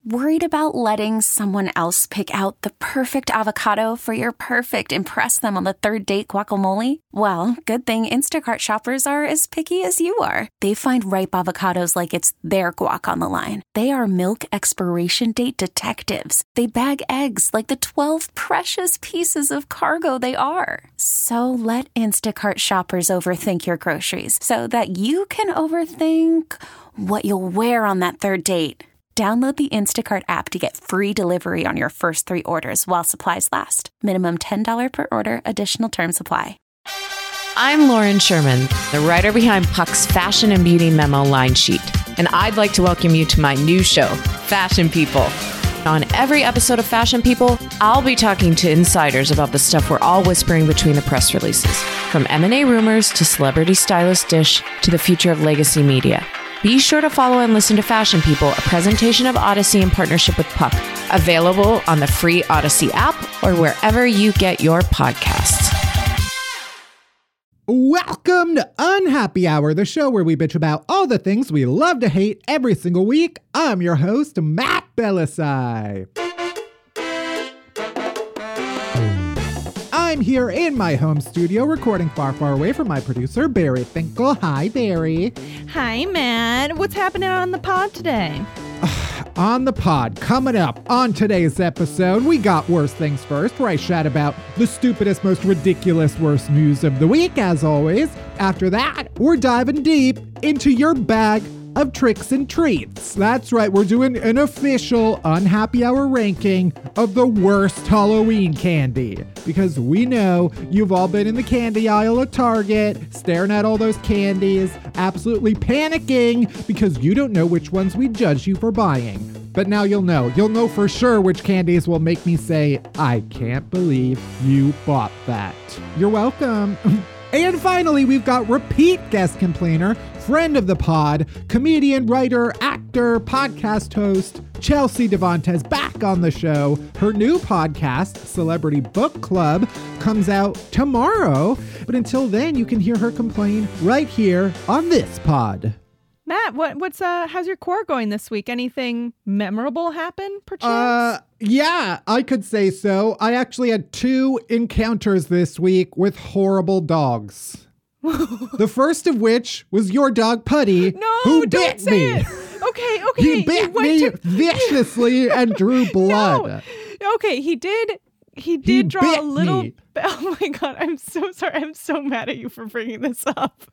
Worried about letting someone else pick out the perfect avocado for your perfect impress them on the third date guacamole? Well, good thing Instacart shoppers are as picky as you are. They find ripe avocados like it's their guac on the line. They are milk expiration date detectives. They bag eggs like the 12 precious pieces of cargo they are. So let Instacart shoppers overthink your groceries so that you can overthink what you'll wear on that third date. Download the Instacart app to get free delivery on your first 3 orders while supplies last. Minimum $10 per order. Additional terms apply. I'm Lauren Sherman, the writer behind Puck's Fashion and Beauty Memo line sheet. And I'd like to welcome you to my new show, Fashion People. On every episode of Fashion People, I'll be talking to insiders about the stuff we're all whispering between the press releases. From M&A rumors to celebrity stylist dish to the future of legacy media. Be sure to follow and listen to Fashion People, a presentation of Odyssey in partnership with Puck. Available on the free Odyssey app or wherever you get your podcasts. Welcome to Unhappy Hour, the show where we bitch about all the things we love to hate every single week. I'm your host, Matt Belisai. I'm here in my home studio recording far, far away from my producer, Barry Finkel. Hi, Barry. Hi, Matt. What's happening on the pod today? On the pod, coming up on today's episode, we got Worst Things First, where I chat about the stupidest, most ridiculous, worst news of the week, as always. After that, we're diving deep into your bag of tricks and treats. That's right, we're doing an official Unhappy Hour ranking of the worst Halloween candy. Because we know you've all been in the candy aisle at Target, staring at all those candies, absolutely panicking because you don't know which ones we judge you for buying. But now you'll know. You'll know for sure which candies will make me say, I can't believe you bought that. You're welcome. And finally, we've got repeat guest complainer, friend of the pod, comedian, writer, actor, podcast host, Chelsea Devantez back on the show. Her new podcast, Celebrity Book Club, comes out tomorrow. But until then, you can hear her complain right here on this pod. Matt, how's your core going this week? Anything memorable happen, perchance? Yeah, I could say so. I actually had 2 encounters this week with horrible dogs. The first of which was your dog Putty, who bit me. Okay. He bit me viciously and drew blood. No. Okay, he did draw a little. Oh my God, I'm so sorry. I'm so mad at you for bringing this up.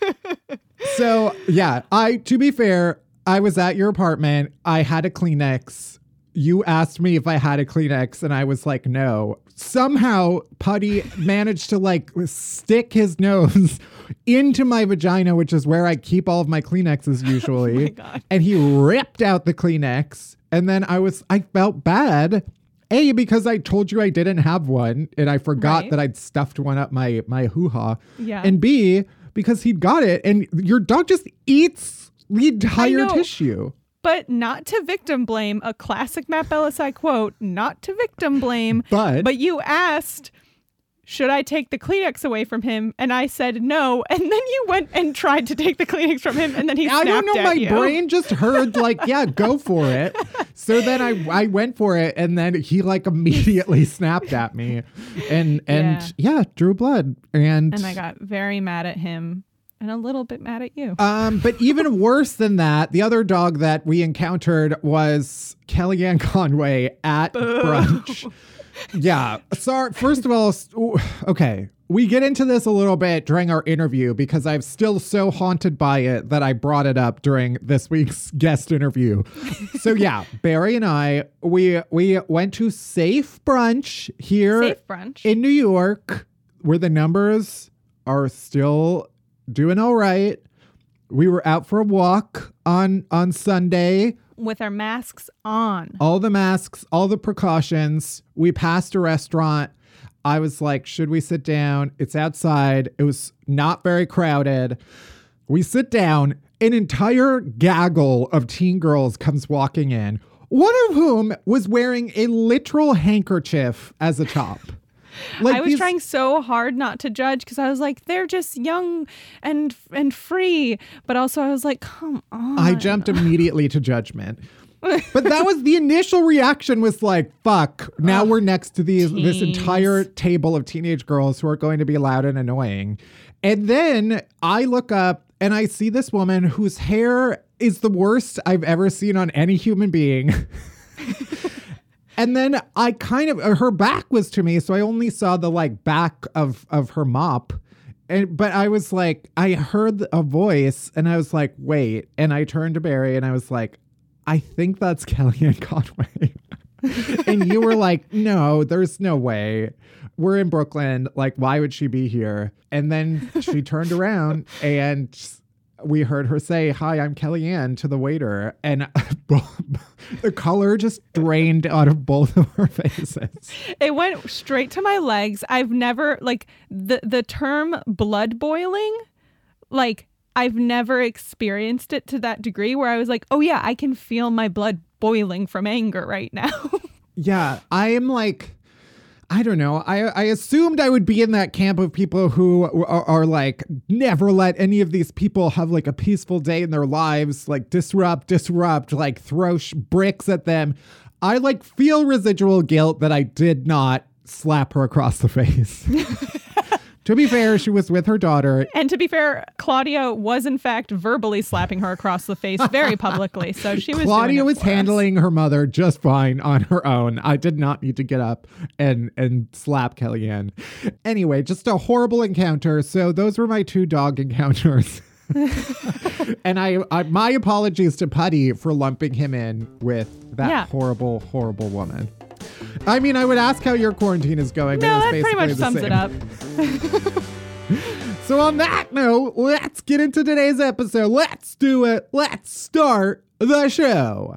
So, yeah, to be fair, I was at your apartment. I had a Kleenex. You asked me if I had a Kleenex and I was like, no. Somehow Putty managed to stick his nose into my vagina, which is where I keep all of my Kleenexes usually. Oh my God. And he ripped out the Kleenex. And then I felt bad. A, because I told you I didn't have one and I forgot that I'd stuffed one up my hoo-ha. Yeah. And B, because he'd got it and your dog just eats the entire tissue. But not to victim blame, a classic Matt Belisai quote, not to victim blame. But you asked, should I take the Kleenex away from him? And I said no. And then you went and tried to take the Kleenex from him. And then he snapped at you. I don't know, my brain just heard yeah, go for it. So then I went for it. And then he immediately snapped at me and drew blood. And I got very mad at him. And a little bit mad at you. But even worse than that, the other dog that we encountered was Kellyanne Conway at brunch. Yeah. Sorry. First of all, okay. We get into this a little bit during our interview because I'm still so haunted by it that I brought it up during this week's guest interview. So yeah, Barry and I, we went to Safe Brunch here in New York, where the numbers are still doing all right. We were out for a walk on Sunday. With our masks on. All the masks, all the precautions. We passed a restaurant. I was like, should we sit down? It's outside. It was not very crowded. We sit down. An entire gaggle of teen girls comes walking in, one of whom was wearing a literal handkerchief as a top. I was trying so hard not to judge because I was like, they're just young and free. But also I was like, come on. I jumped immediately to judgment. But that was the initial reaction, was like, fuck, now we're next to this entire table of teenage girls who are going to be loud and annoying. And then I look up and I see this woman whose hair is the worst I've ever seen on any human being. And then I her back was to me, so I only saw the like back of her mop. But I was like, I heard a voice and I was like, wait. And I turned to Barry and I was like, I think that's Kellyanne Conway. And you were like, no, there's no way. We're in Brooklyn. Like, why would she be here? And then she turned around and we heard her say, hi, I'm Kellyanne, to the waiter. And the color just drained out of both of her faces. It went straight to my legs. I've never, like, the term blood boiling, like, I've never experienced it to that degree where I was like, oh yeah, I can feel my blood boiling from anger right now. Yeah, I am like, I don't know. I assumed I would be in that camp of people who are like, never let any of these people have like a peaceful day in their lives, like disrupt, like throw bricks at them. I like feel residual guilt that I did not slap her across the face. To be fair, she was with her daughter. And to be fair, Claudia was in fact verbally slapping her across the face very publicly. So she was Claudia was handling her mother just fine on her own. I did not need to get up and slap Kellyanne. Anyway, just a horrible encounter. So those were my 2 dog encounters. And I my apologies to Putty for lumping him in with that horrible, horrible woman. I mean, I would ask how your quarantine is going. No, that pretty much sums it up. So on that note, let's get into today's episode. Let's do it. Let's start the show.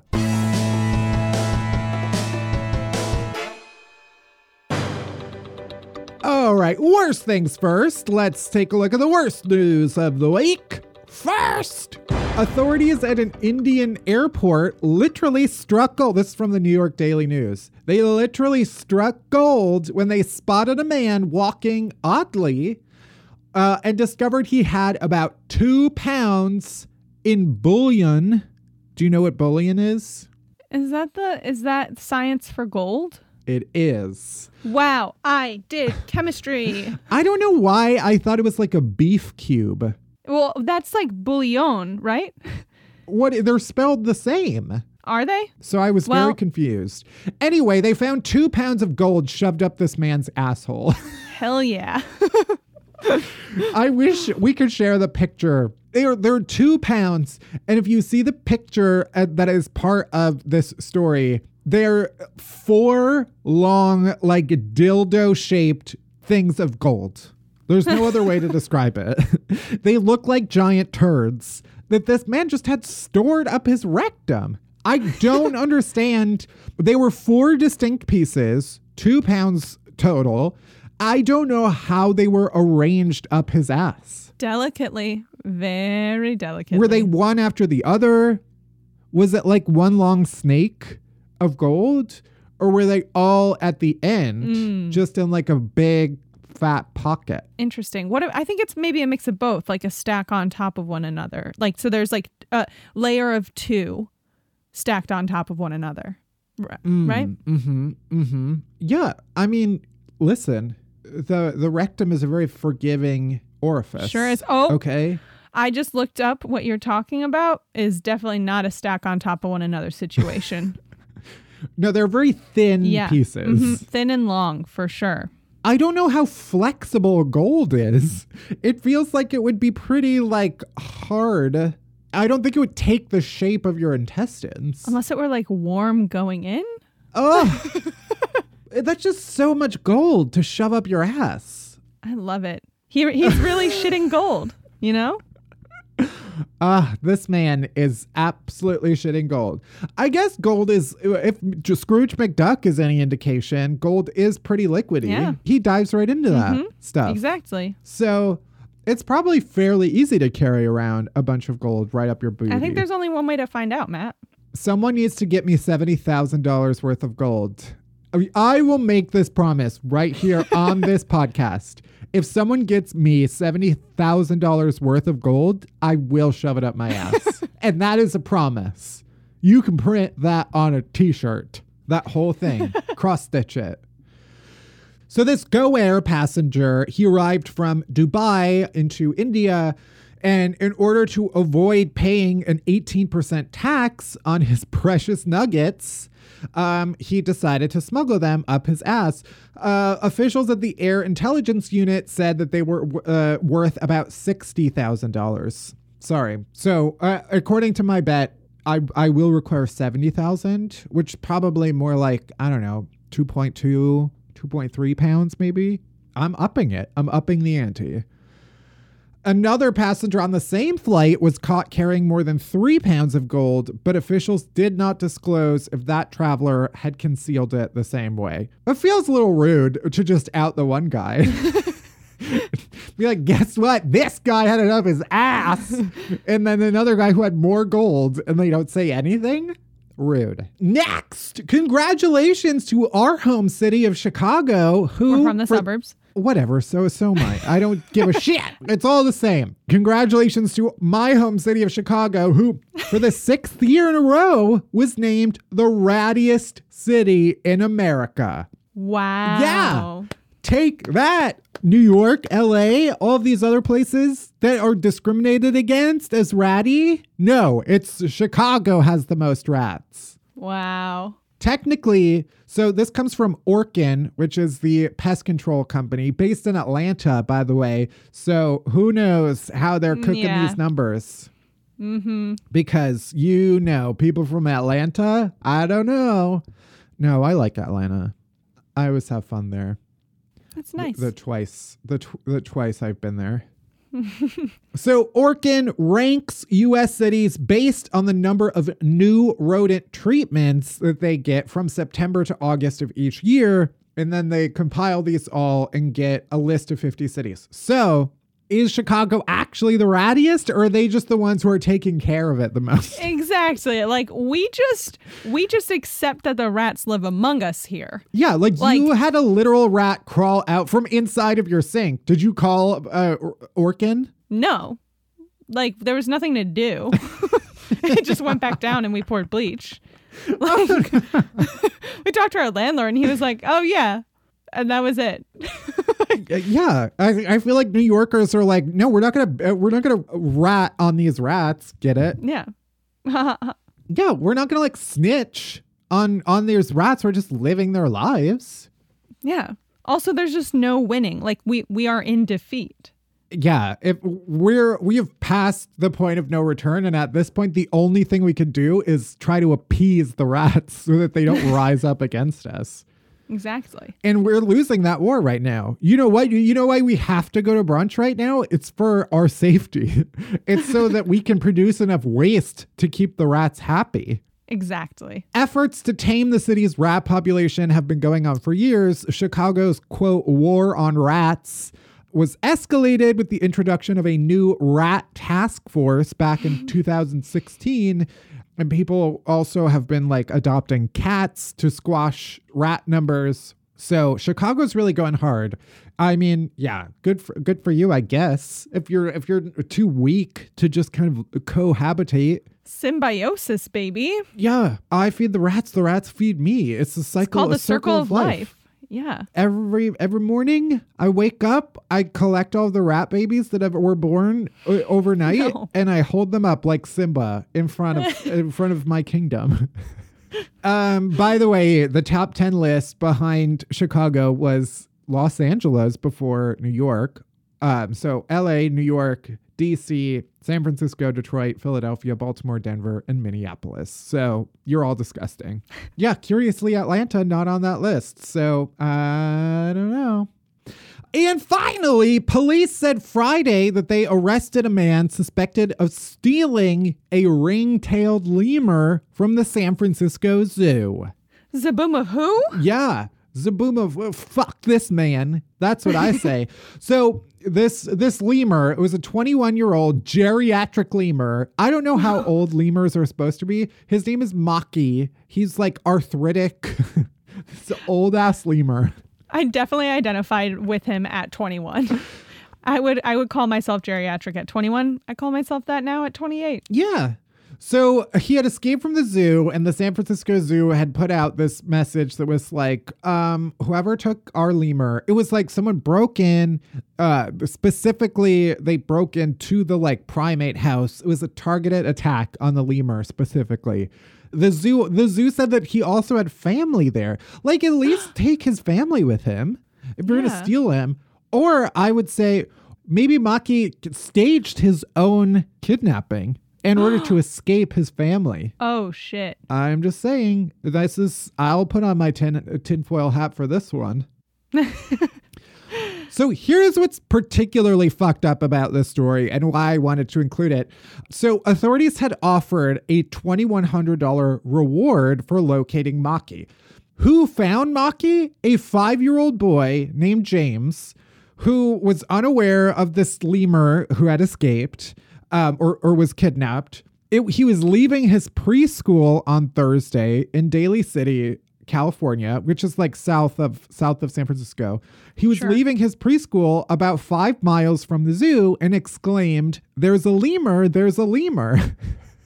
All right, worst things first. Let's take a look at the worst news of the week. First, authorities at an Indian airport literally struck gold. This is from the New York Daily News. They literally struck gold when they spotted a man walking oddly and discovered he had about 2 pounds in bullion. Do you know what bullion is? Is that science for gold? It is. Wow, I did chemistry. I don't know why I thought it was like a beef cube. Well, that's like bouillon, right? What? They're spelled the same. Are they? So I was very confused. Anyway, they found 2 pounds of gold shoved up this man's asshole. Hell yeah. I wish we could share the picture. They're 2 pounds. And if you see the picture that is part of this story, they're 4 long, like dildo-shaped things of gold. There's no other way to describe it. They look like giant turds that this man just had stored up his rectum. I don't understand. They were 4 distinct pieces, 2 pounds total. I don't know how they were arranged up his ass. Delicately, very delicately. Were they one after the other? Was it like one long snake of gold? Or were they all at the end, just in like a big fat pocket? Interesting. I think it's maybe a mix of both, like a stack on top of one another. Like, so there's like a layer of 2 stacked on top of one another. Right? Mm-hmm. Mm-hmm. Yeah. I mean, listen, the rectum is a very forgiving orifice. Sure is. Oh, okay. I just looked up what you're talking about is definitely not a stack on top of one another situation. No, they're very thin pieces. Mm-hmm. Thin and long, for sure. I don't know how flexible gold is. It feels like it would be pretty like hard. I don't think it would take the shape of your intestines. Unless it were like warm going in. Oh, that's just so much gold to shove up your ass. I love it. He's really shitting gold, you know? This man is absolutely shitting gold. I guess gold is, if Scrooge McDuck is any indication, gold is pretty liquidy. Yeah. He dives right into that stuff. Exactly. So it's probably fairly easy to carry around a bunch of gold right up your booty. I think there's only one way to find out, Matt. Someone needs to get me $70,000 worth of gold. I will make this promise right here on this podcast. If someone gets me $70,000 worth of gold, I will shove it up my ass. And that is a promise. You can print that on a t-shirt. That whole thing. Cross-stitch it. So this Go Air passenger, he arrived from Dubai into India, and in order to avoid paying an 18% tax on his precious nuggets, he decided to smuggle them up his ass. Officials at the Air Intelligence Unit said that they were worth about $60,000. Sorry. So according to my bet, I will require 70,000, which probably more like, I don't know, 2.3 pounds maybe. I'm upping it. I'm upping the ante. Another passenger on the same flight was caught carrying more than 3 pounds of gold, but officials did not disclose if that traveler had concealed it the same way. It feels a little rude to just out the one guy. Be like, guess what? This guy had it up his ass. And then another guy who had more gold, and they don't say anything? Rude. Next, congratulations to our home city of Chicago, who... We're from the suburbs. Whatever, so am I. I don't give a shit. It's all the same. Congratulations to my home city of Chicago, who, for the 6th year in a row, was named the rattiest city in America. Wow. Yeah. Take that, New York, LA, all of these other places that are discriminated against as ratty. No, it's Chicago has the most rats. Wow. Technically, so this comes from Orkin, which is the pest control company based in Atlanta, by the way. So who knows how they're cooking these numbers? Mm-hmm. Because, people from Atlanta, I don't know. No, I like Atlanta. I always have fun there. That's nice. The twice I've been there. So Orkin ranks U.S. cities based on the number of new rodent treatments that they get from September to August of each year. And then they compile these all and get a list of 50 cities. So is Chicago actually the rattiest, or are they just the ones who are taking care of it the most? Exactly. Like we just accept that the rats live among us here. Yeah, like you had a literal rat crawl out from inside of your sink. Did you call Orkin? No. Like there was nothing to do. It just went back down and we poured bleach. Like, we talked to our landlord and he was like, "Oh yeah." And that was it. Yeah, I feel like New Yorkers are like, no, we're not gonna rat on these rats. Get it? Yeah. Yeah, we're not gonna like snitch on these rats. We're just living their lives. Yeah. Also, there's just no winning. Like we are in defeat. Yeah, if we have passed the point of no return, and at this point, the only thing we could do is try to appease the rats so that they don't rise up against us. Exactly. And we're losing that war right now. You know what? You know why we have to go to brunch right now? It's for our safety. It's so that we can produce enough waste to keep the rats happy. Exactly. Efforts to tame the city's rat population have been going on for years. Chicago's, quote, war on rats was escalated with the introduction of a new rat task force back in 2016. And people also have been like adopting cats to squash rat numbers. So Chicago's really going hard. I mean, yeah, good for you, I guess. If you're too weak to just kind of cohabitate. Symbiosis, baby. Yeah, I feed the rats feed me. It's a cycle. It's called the circle of life. Yeah. Every morning I wake up, I collect all the rat babies that were born overnight, and I hold them up like Simba in front of my kingdom. By the way, the top 10 list behind Chicago was Los Angeles before New York. So LA, New York, DC, San Francisco, Detroit, Philadelphia, Baltimore, Denver, and Minneapolis. So you're all disgusting. Yeah, curiously, Atlanta not on that list. So I don't know. And finally, police said Friday that they arrested a man suspected of stealing a ring-tailed lemur from the San Francisco Zoo. Zaboom who? Yeah. Zaboom fuck this man. That's what I say. So this lemur, it was a 21-year-old geriatric lemur. I don't know how old lemurs are supposed to be. His name is Maki. He's like arthritic. It's an old ass lemur. I definitely identified with him at 21. I would call myself geriatric at 21. I call myself that now at 28. Yeah. So he had escaped from the zoo, and the San Francisco Zoo had put out this message that was like, whoever took our lemur, it was like someone broke in, specifically they broke into the like primate house. It was a targeted attack on the lemur specifically. The zoo said that he also had family there. Like, at least take his family with him if you're going to steal him. Or I would say maybe Maki staged his own kidnapping in order to escape his family. Oh, shit. I'm just saying, I'll put on my tinfoil hat for this one. So here's what's particularly fucked up about this story and why I wanted to include it. So authorities had offered a $2,100 reward for locating Maki. Who found Maki? A 5-year-old boy named James, who was unaware of this lemur who had escaped. Or was kidnapped. He was leaving his preschool on Thursday in Daly City, California, which is like south of San Francisco. He was leaving his preschool about 5 miles from the zoo and exclaimed, "There's a lemur, there's a lemur."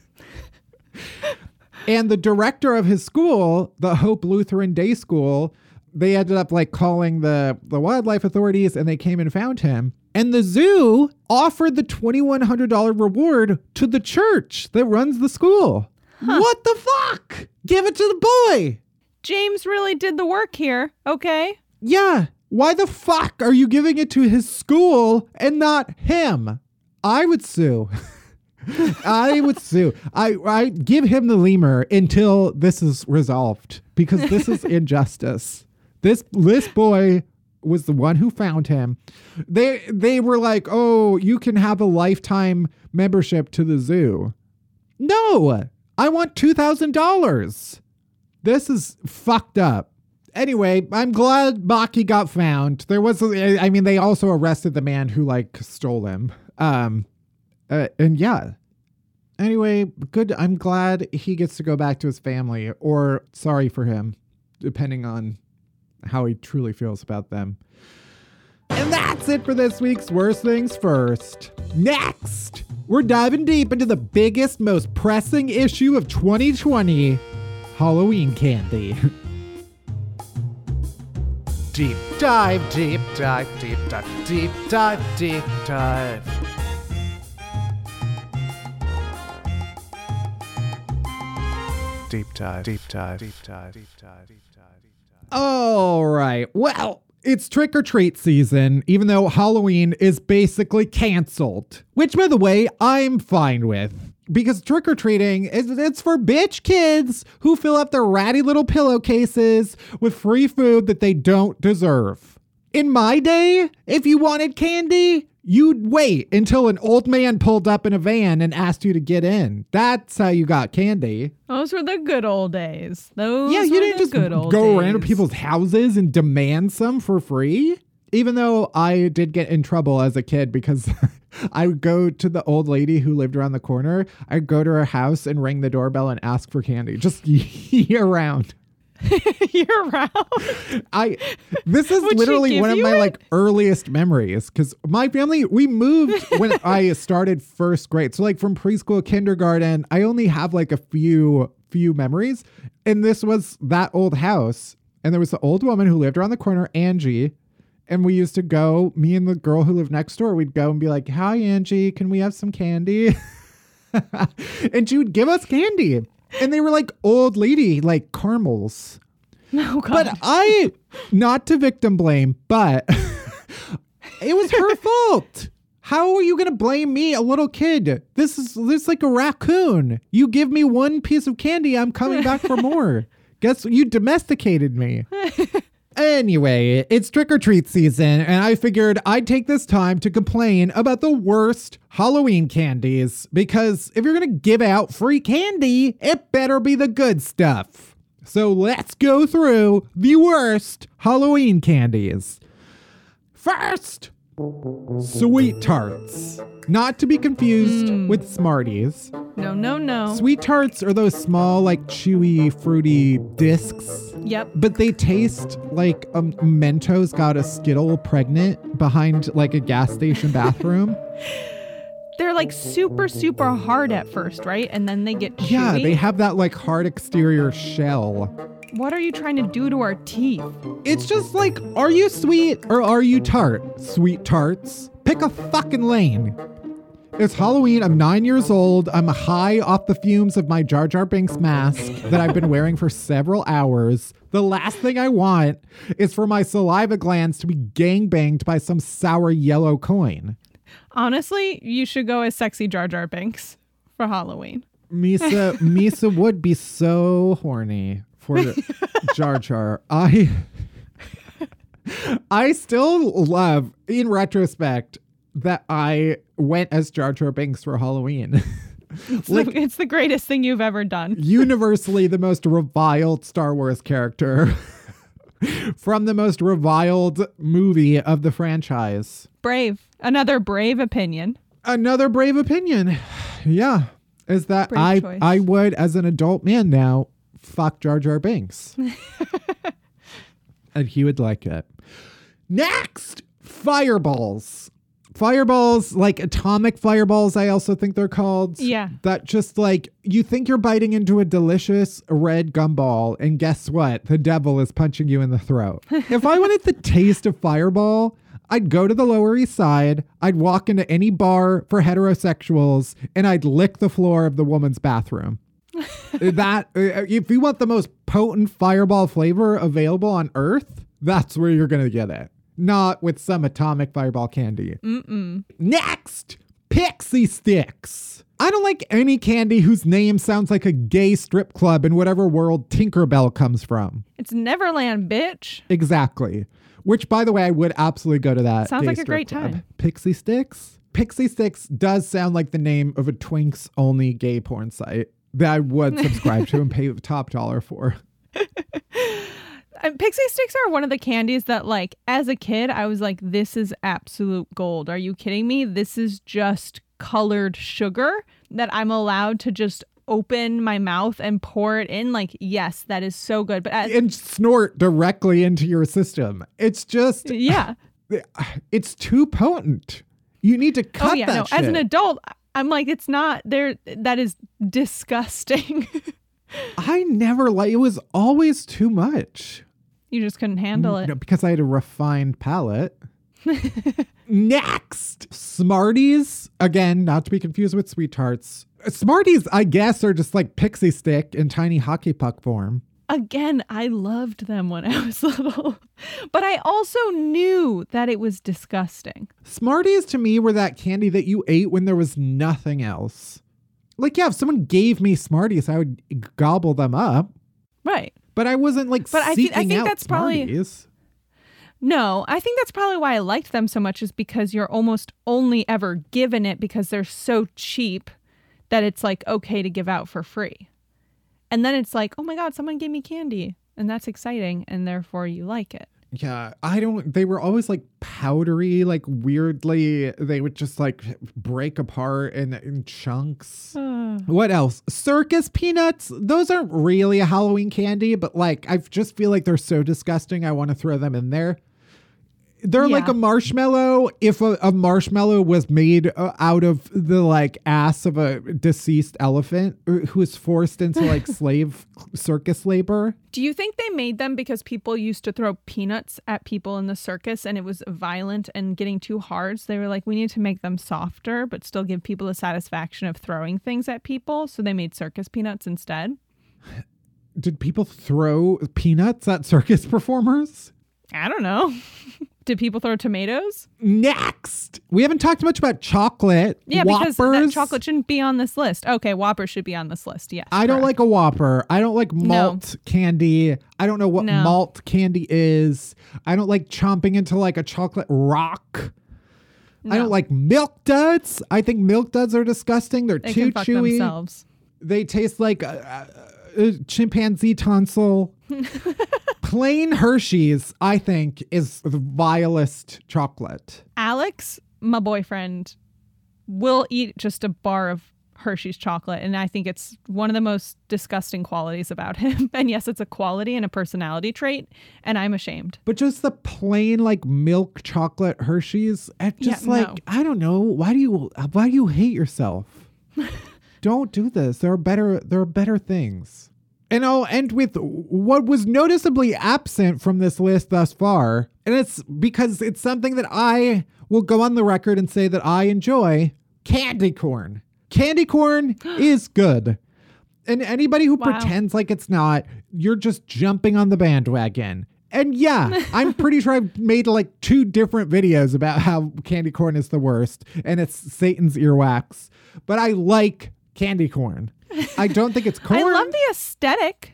And the director of his school, the Hope Lutheran Day School, they ended up like calling the wildlife authorities, and they came and found him. And the zoo offered the $2,100 reward to the church that runs the school. Huh. What the fuck? Give it to the boy. James really did the work here. Okay. Yeah. Why the fuck are you giving it to his school and not him? I would sue. I would sue. I give him the lemur until this is resolved, because this is injustice. This boy was the one who found him. They were like, "Oh, you can have a lifetime membership to the zoo." No, I want $2,000. This is fucked up. Anyway, I'm glad Maki got found. They also arrested the man who like stole him. And yeah. Anyway, good. I'm glad he gets to go back to his family, or sorry for him, depending on how he truly feels about them. And that's it for this week's Worst Things First. Next, we're diving deep into the biggest, most pressing issue of 2020, Halloween candy. Deep dive, deep dive, deep dive, deep dive, deep dive. Deep dive, deep dive, deep dive, deep dive, deep dive. All right. Well, it's trick-or-treat season, even though Halloween is basically canceled. Which, by the way, I'm fine with. Because trick-or-treating, it's for bitch kids who fill up their ratty little pillowcases with free food that they don't deserve. In my day, if you wanted candy, you'd wait until an old man pulled up in a van and asked you to get in. That's how you got candy. Those were the good old days. You didn't just go around to people's houses and demand some for free. Even though I did get in trouble as a kid because I would go to the old lady who lived around the corner. I'd go to her house and ring the doorbell and ask for candy just year round. Year round. This is literally one of my like earliest memories, because my family, we moved when I started first grade. So like from preschool, kindergarten, I only have like a few memories. And this was that old house. And there was the old woman who lived around the corner, Angie. And we used to go, me and the girl who lived next door, we'd go and be like, "Hi, Angie, can we have some candy?" And she would give us candy. And they were like old lady, like caramels. Oh, God. But not to victim blame, but it was her fault. How are you going to blame me, a little kid? This is like a raccoon. You give me one piece of candy, I'm coming back for more. Guess you domesticated me. Anyway, it's trick-or-treat season, and I figured I'd take this time to complain about the worst Halloween candies, because if you're going to give out free candy, it better be the good stuff. So let's go through the worst Halloween candies. First, Sweet Tarts. Not to be confused with Smarties. No. Sweet Tarts are those small, like chewy, fruity discs. Yep. But they taste like a Mentos got a Skittle pregnant behind like a gas station bathroom. they're like super, super hard at first, right? And then they get chewy. Yeah, they have that like hard exterior shell. What are you trying to do to our teeth? It's just like, are you sweet or are you tart? Sweet tarts. Pick a fucking lane. It's Halloween. I'm 9 years old. I'm high off the fumes of my Jar Jar Binks mask that I've been wearing for several hours. The last thing I want is for my saliva glands to be gangbanged by some sour yellow coin. Honestly, you should go as sexy Jar Jar Binks for Halloween. Misa would be so horny for Jar Jar. I still love, in retrospect, that I went as Jar Jar Binks for Halloween. It's the greatest thing you've ever done. Universally the most reviled Star Wars character from the most reviled movie of the franchise. Brave. Another brave opinion. Another brave opinion. Yeah. Is that I would, as an adult man now, fuck Jar Jar Binks. And he would like it. Next, fireballs. Fireballs, like atomic fireballs, I also think they're called. Yeah. That just like, you think you're biting into a delicious red gumball, and guess what? The devil is punching you in the throat. If I wanted the taste of Fireball, I'd go to the Lower East Side, I'd walk into any bar for heterosexuals, and I'd lick the floor of the woman's bathroom. If you want the most potent Fireball flavor available on Earth, that's where you're going to get it. Not with some atomic Fireball candy. Mm-mm. Next, Pixie Sticks. I don't like any candy whose name sounds like a gay strip club in whatever world Tinkerbell comes from. It's Neverland, bitch. Exactly. Which, by the way, I would absolutely go to that. Sounds like a great club. time. Pixie Sticks? Pixie Sticks does sound like the name of a Twinks only gay porn site that I would subscribe to and pay the top dollar for. Pixie Sticks are one of the candies that, like, as a kid, I was like, this is absolute gold. Are you kidding me? This is just colored sugar that I'm allowed to just open my mouth and pour it in. Like, yes, that is so good. But and snort directly into your system. It's just... Yeah. It's too potent. You need to cut that shit. As an adult, I'm like, it's not there. That is disgusting. I never it was always too much. You just couldn't handle it. No, because I had a refined palate. Next, Smarties. Again, not to be confused with Sweet Tarts. Smarties, I guess, are just like Pixie Stick in tiny hockey puck form. Again, I loved them when I was little, but I also knew that it was disgusting. Smarties to me were that candy that you ate when there was nothing else. Like, yeah, if someone gave me Smarties, I would gobble them up. Right. But I wasn't like seeking I think out that's Smarties. No, I think that's probably why I liked them so much, is because you're almost only ever given it because they're so cheap that it's like okay to give out for free. And then it's like, oh my God, someone gave me candy. And that's exciting. And therefore you like it. Yeah, they were always like powdery, like weirdly, they would just like break apart in chunks. What else? Circus peanuts. Those aren't really a Halloween candy, but like, I just feel like they're so disgusting. I want to throw them in there. They're like a marshmallow. If a marshmallow was made out of the like ass of a deceased elephant who was forced into like slave circus labor. Do you think they made them because people used to throw peanuts at people in the circus and it was violent and getting too hard? So they were like, we need to make them softer, but still give people the satisfaction of throwing things at people. So they made circus peanuts instead. Did people throw peanuts at circus performers? I don't know. Did people throw tomatoes? Next, we haven't talked much about chocolate. Yeah, Whoppers. because that chocolate shouldn't be on this list. Okay, Whopper should be on this list. Yes. I don't like a Whopper. I don't like malt candy. I don't know what malt candy is. I don't like chomping into like a chocolate rock. No. I don't like Milk Duds. I think Milk Duds are disgusting. They're too chewy. Themselves. They taste like a chimpanzee tonsil. Plain Hershey's, I think, is the vilest chocolate. Alex, my boyfriend, will eat just a bar of Hershey's chocolate. And I think it's one of the most disgusting qualities about him. And yes, it's a quality and a personality trait. And I'm ashamed. But just the plain like milk chocolate Hershey's, just no. I don't know. Why do you hate yourself? Don't do this. There are better things. And I'll end with what was noticeably absent from this list thus far. And it's because it's something that I will go on the record and say that I enjoy. Candy corn. Candy corn is good. And anybody who pretends like it's not, you're just jumping on the bandwagon. And yeah, I'm pretty sure I've made like 2 different videos about how candy corn is the worst and it's Satan's earwax. But I like candy corn. I don't think it's corn. I love the aesthetic.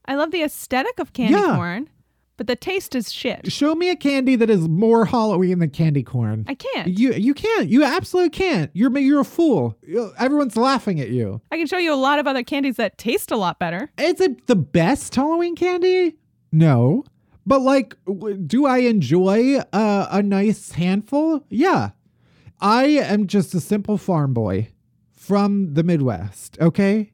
Of candy corn, but the taste is shit. Show me a candy that is more Halloween than candy corn. I can't. You can't. You absolutely can't. You're a fool. Everyone's laughing at you. I can show you a lot of other candies that taste a lot better. Is it the best Halloween candy? No. But like, do I enjoy a nice handful? Yeah. I am just a simple farm boy from the Midwest, okay?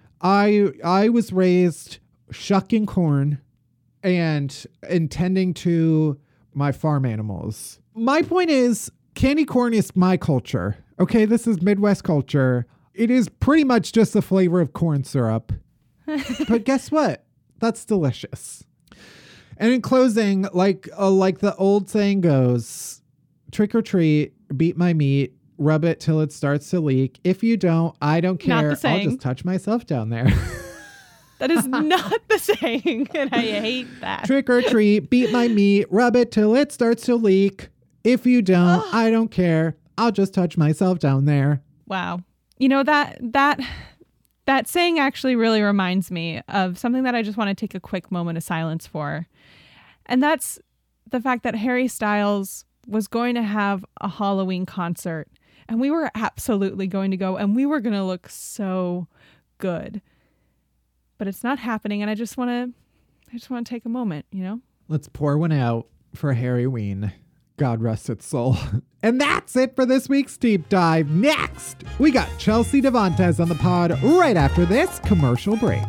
I was raised shucking corn and intending to my farm animals. My point is, candy corn is my culture, okay? This is Midwest culture. It is pretty much just the flavor of corn syrup. But guess what? That's delicious. And in closing, like the old saying goes, trick or treat, beat my meat, rub it till it starts to leak. If you don't, I don't care. Not the saying. I'll just touch myself down there. That is not the saying, and I hate that. Trick or treat, beat my meat, rub it till it starts to leak. If you don't, I don't care. I'll just touch myself down there. Wow. You know, that saying actually really reminds me of something that I just want to take a quick moment of silence for. And that's the fact that Harry Styles was going to have a Halloween concert, and we were absolutely going to go, and we were going to look so good. But it's not happening, and I just want to take a moment, you know? Let's pour one out for Harry Ween. God rest its soul. And that's it for this week's Deep Dive. Next, we got Chelsea Devantez on the pod right after this commercial break.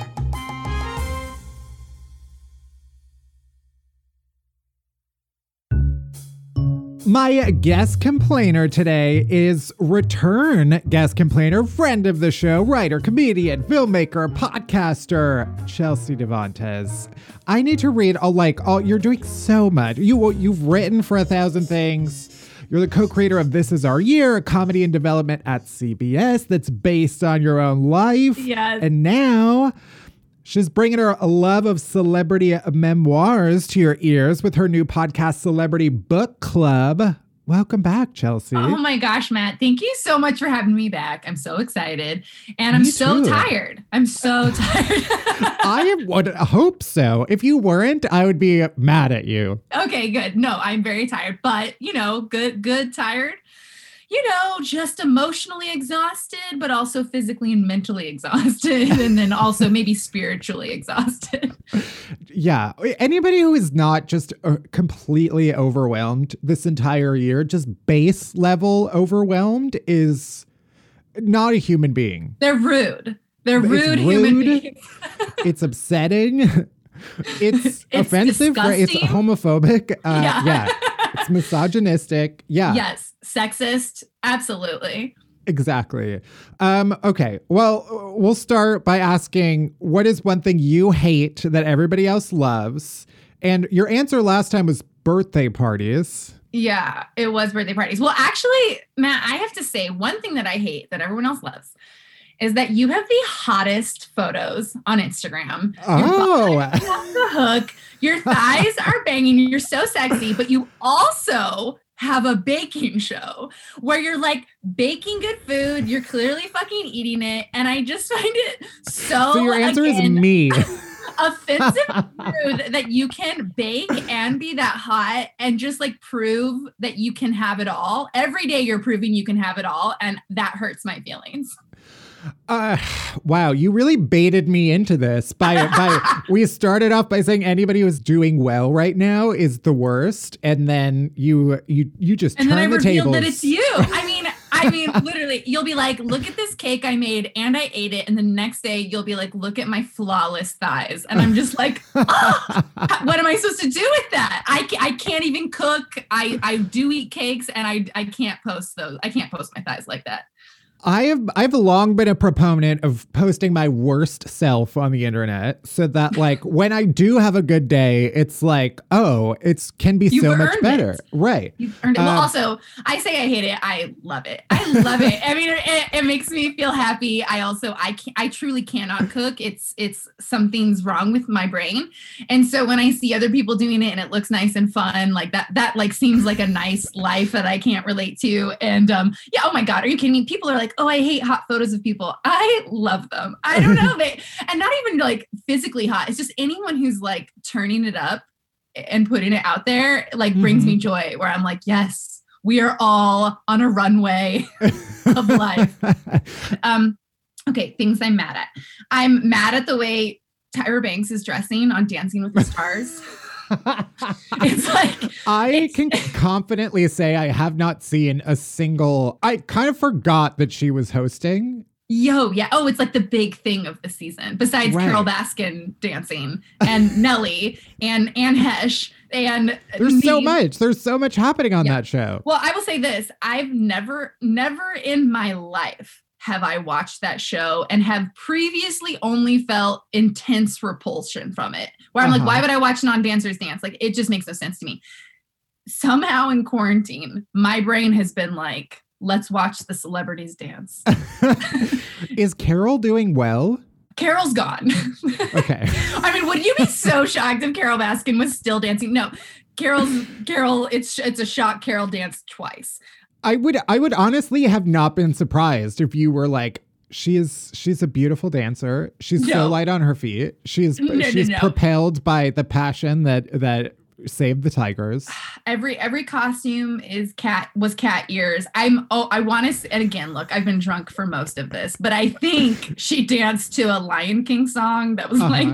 My guest complainer today is return guest complainer, friend of the show, writer, comedian, filmmaker, podcaster, Chelsea Devantez. I need to read you're doing so much. You've written for 1,000 Things. You're the co-creator of This Is Our Year, a comedy in development at CBS that's based on your own life. Yes. And now she's bringing her a love of celebrity memoirs to your ears with her new podcast, Celebrity Book Club. Welcome back, Chelsea. Oh my gosh, Matt. Thank you so much for having me back. I'm so excited. And I'm so tired. I'm so tired. I would hope so. If you weren't, I would be mad at you. Okay, good. No, I'm very tired. But, good tired. Just emotionally exhausted, but also physically and mentally exhausted. And then also maybe spiritually exhausted. Yeah. Anybody who is not just completely overwhelmed this entire year, just base level overwhelmed, is not a human being. They're rude. They're rude human beings. It's upsetting. It's offensive. It's homophobic. Yeah. It's misogynistic. Yeah. Yes. Sexist. Absolutely. Exactly. Okay. Well, we'll start by asking, what is one thing you hate that everybody else loves? And your answer last time was birthday parties. Yeah, it was birthday parties. Well, actually, Matt, I have to say one thing that I hate that everyone else loves is that you have the hottest photos on Instagram. Oh. You're off the hook. Your thighs are banging. You're so sexy, but you also have a baking show where you're like baking good food. You're clearly fucking eating it. And I just find it so your answer is me. Offensive rude that you can bake and be that hot and just like prove that you can have it all. Every day you're proving you can have it all. And that hurts my feelings. Wow, you really baited me into this by we started off by saying anybody who's doing well right now is the worst, and then you just and turn then I the revealed tables. that it's you. I mean, I I mean, literally, you'll be like, look at this cake I made and I ate it. And the next day you'll be like, look at my flawless thighs. And I'm just like, oh, what am I supposed to do with that? I can't even cook. I do eat cakes and I can't post those. I can't post my thighs like that. I've long been a proponent of posting my worst self on the internet so that like when I do have a good day, it's like, oh, it can be so much better. Right. You've earned it. Well, also, I say I hate it. I love it. I love it. I mean, it makes me feel happy. I truly cannot cook. It's something's wrong with my brain. And so when I see other people doing it and it looks nice and fun, like that like seems like a nice life that I can't relate to. And yeah, oh my God, are you kidding me? People are like, oh, I hate hot photos of people. I love them. I don't know. And not even like physically hot. It's just anyone who's like turning it up and putting it out there, like brings me joy where I'm like, yes, we are all on a runway of life. Okay. Things I'm mad at. I'm mad at the way Tyra Banks is dressing on Dancing with the Stars. It's like I can confidently say I have not seen a single. I kind of forgot that she was hosting. Yeah. Oh, it's like the big thing of the season. Besides Carole Baskin dancing and Nelly and Anne Hesh and there's so much happening on that show. Well, I will say this: I've never in my life have I watched that show and have previously only felt intense repulsion from it. Where I'm like, why would I watch non-dancers dance? Like, it just makes no sense to me. Somehow in quarantine, my brain has been like, let's watch the celebrities dance. Is Carole doing well? Carole's gone. Okay. I mean, would you be so shocked if Carole Baskin was still dancing? No, Carole, it's a shock Carole danced twice. I would honestly have not been surprised if you were like, she's a beautiful dancer. She's so light on her feet. She's propelled by the passion that saved the tigers. Every costume was cat ears. I want to, and again, look, I've been drunk for most of this, but I think she danced to a Lion King song that was like,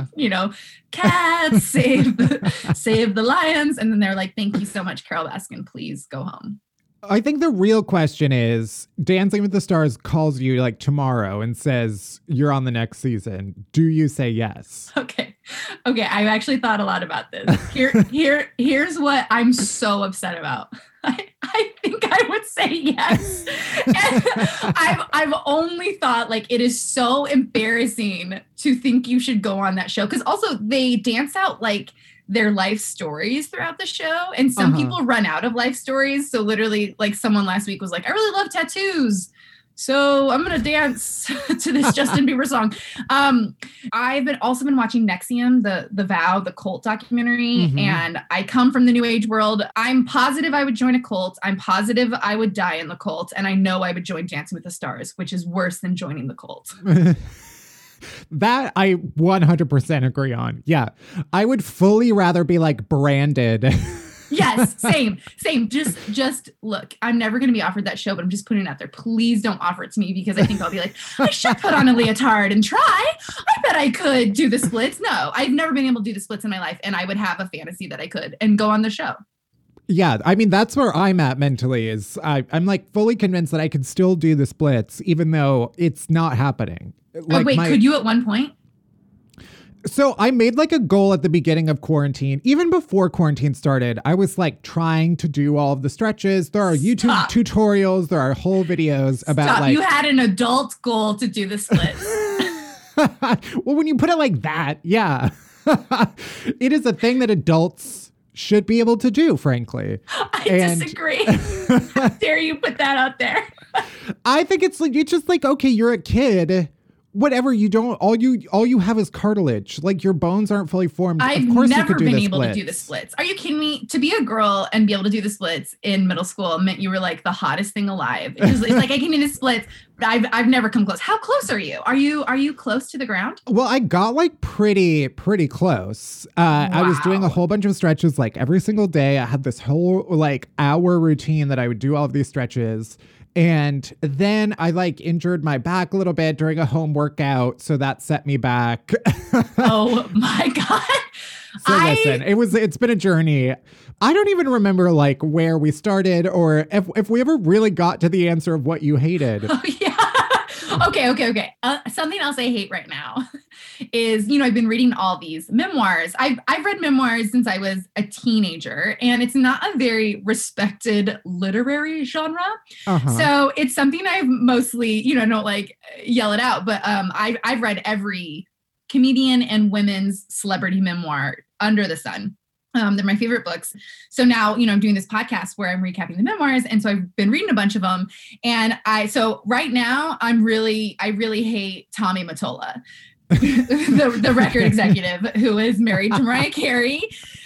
cats save the lions, and then they're like, thank you so much, Carole Baskin. Please go home. I think the real question is, Dancing with the Stars calls you like tomorrow and says you're on the next season. Do you say yes? Okay. I've actually thought a lot about this. Here's what I'm so upset about. I think I would say yes. And I've only thought like it is so embarrassing to think you should go on that show. Because also they dance out like their life stories throughout the show. And some people run out of life stories. So literally like someone last week was like, I really love tattoos, so I'm going to dance to this Justin Bieber song. I've also been watching NXIVM, the Vow, the cult documentary. And I come from the new age world. I'm positive I would join a cult. I'm positive I would die in the cult. And I know I would join Dancing with the Stars, which is worse than joining the cult. That I 100% agree on. Yeah. I would fully rather be like branded. Yes, same. Just look, I'm never going to be offered that show, but I'm just putting it out there. Please don't offer it to me because I think I'll be like, I should put on a leotard and try. I bet I could do the splits. No, I've never been able to do the splits in my life. And I would have a fantasy that I could and go on the show. Yeah, I mean, that's where I'm at mentally is I'm like fully convinced that I could still do the splits, even though it's not happening. Like could you at one point? So I made like a goal at the beginning of quarantine. Even before quarantine started, I was like trying to do all of the stretches. There are YouTube tutorials. There are whole videos about like... You had an adult goal to do the splits. Well, when you put it like that, yeah. It is a thing that adults should be able to do, frankly. I disagree. How dare you put that out there? I think it's just like, okay, you're a kid. Whatever, you don't, all you have is cartilage. Like your bones aren't fully formed. I've of course never you could do been the able splits. to do the splits. Are you kidding me? To be a girl and be able to do the splits in middle school meant you were like the hottest thing alive. It's like I can do the splits, but I've never come close. How close are you? Are you close to the ground? Well, I got like pretty close. Wow. I was doing a whole bunch of stretches like every single day. I had this whole like hour routine that I would do all of these stretches. And then I like injured my back a little bit during a home workout. So that set me back. Oh my God. So listen, it's been a journey. I don't even remember like where we started or if we ever really got to the answer of what you hated. Oh, yeah. Okay. Something else I hate right now is, I've been reading all these memoirs. I've read memoirs since I was a teenager, and it's not a very respected literary genre. So it's something I've mostly, don't like yell it out, but I've read every comedian and women's celebrity memoir under the sun. They're my favorite books. So now, I'm doing this podcast where I'm recapping the memoirs. And so I've been reading a bunch of them. And so right now I really hate Tommy Mottola, the record executive who is married to Mariah Carey,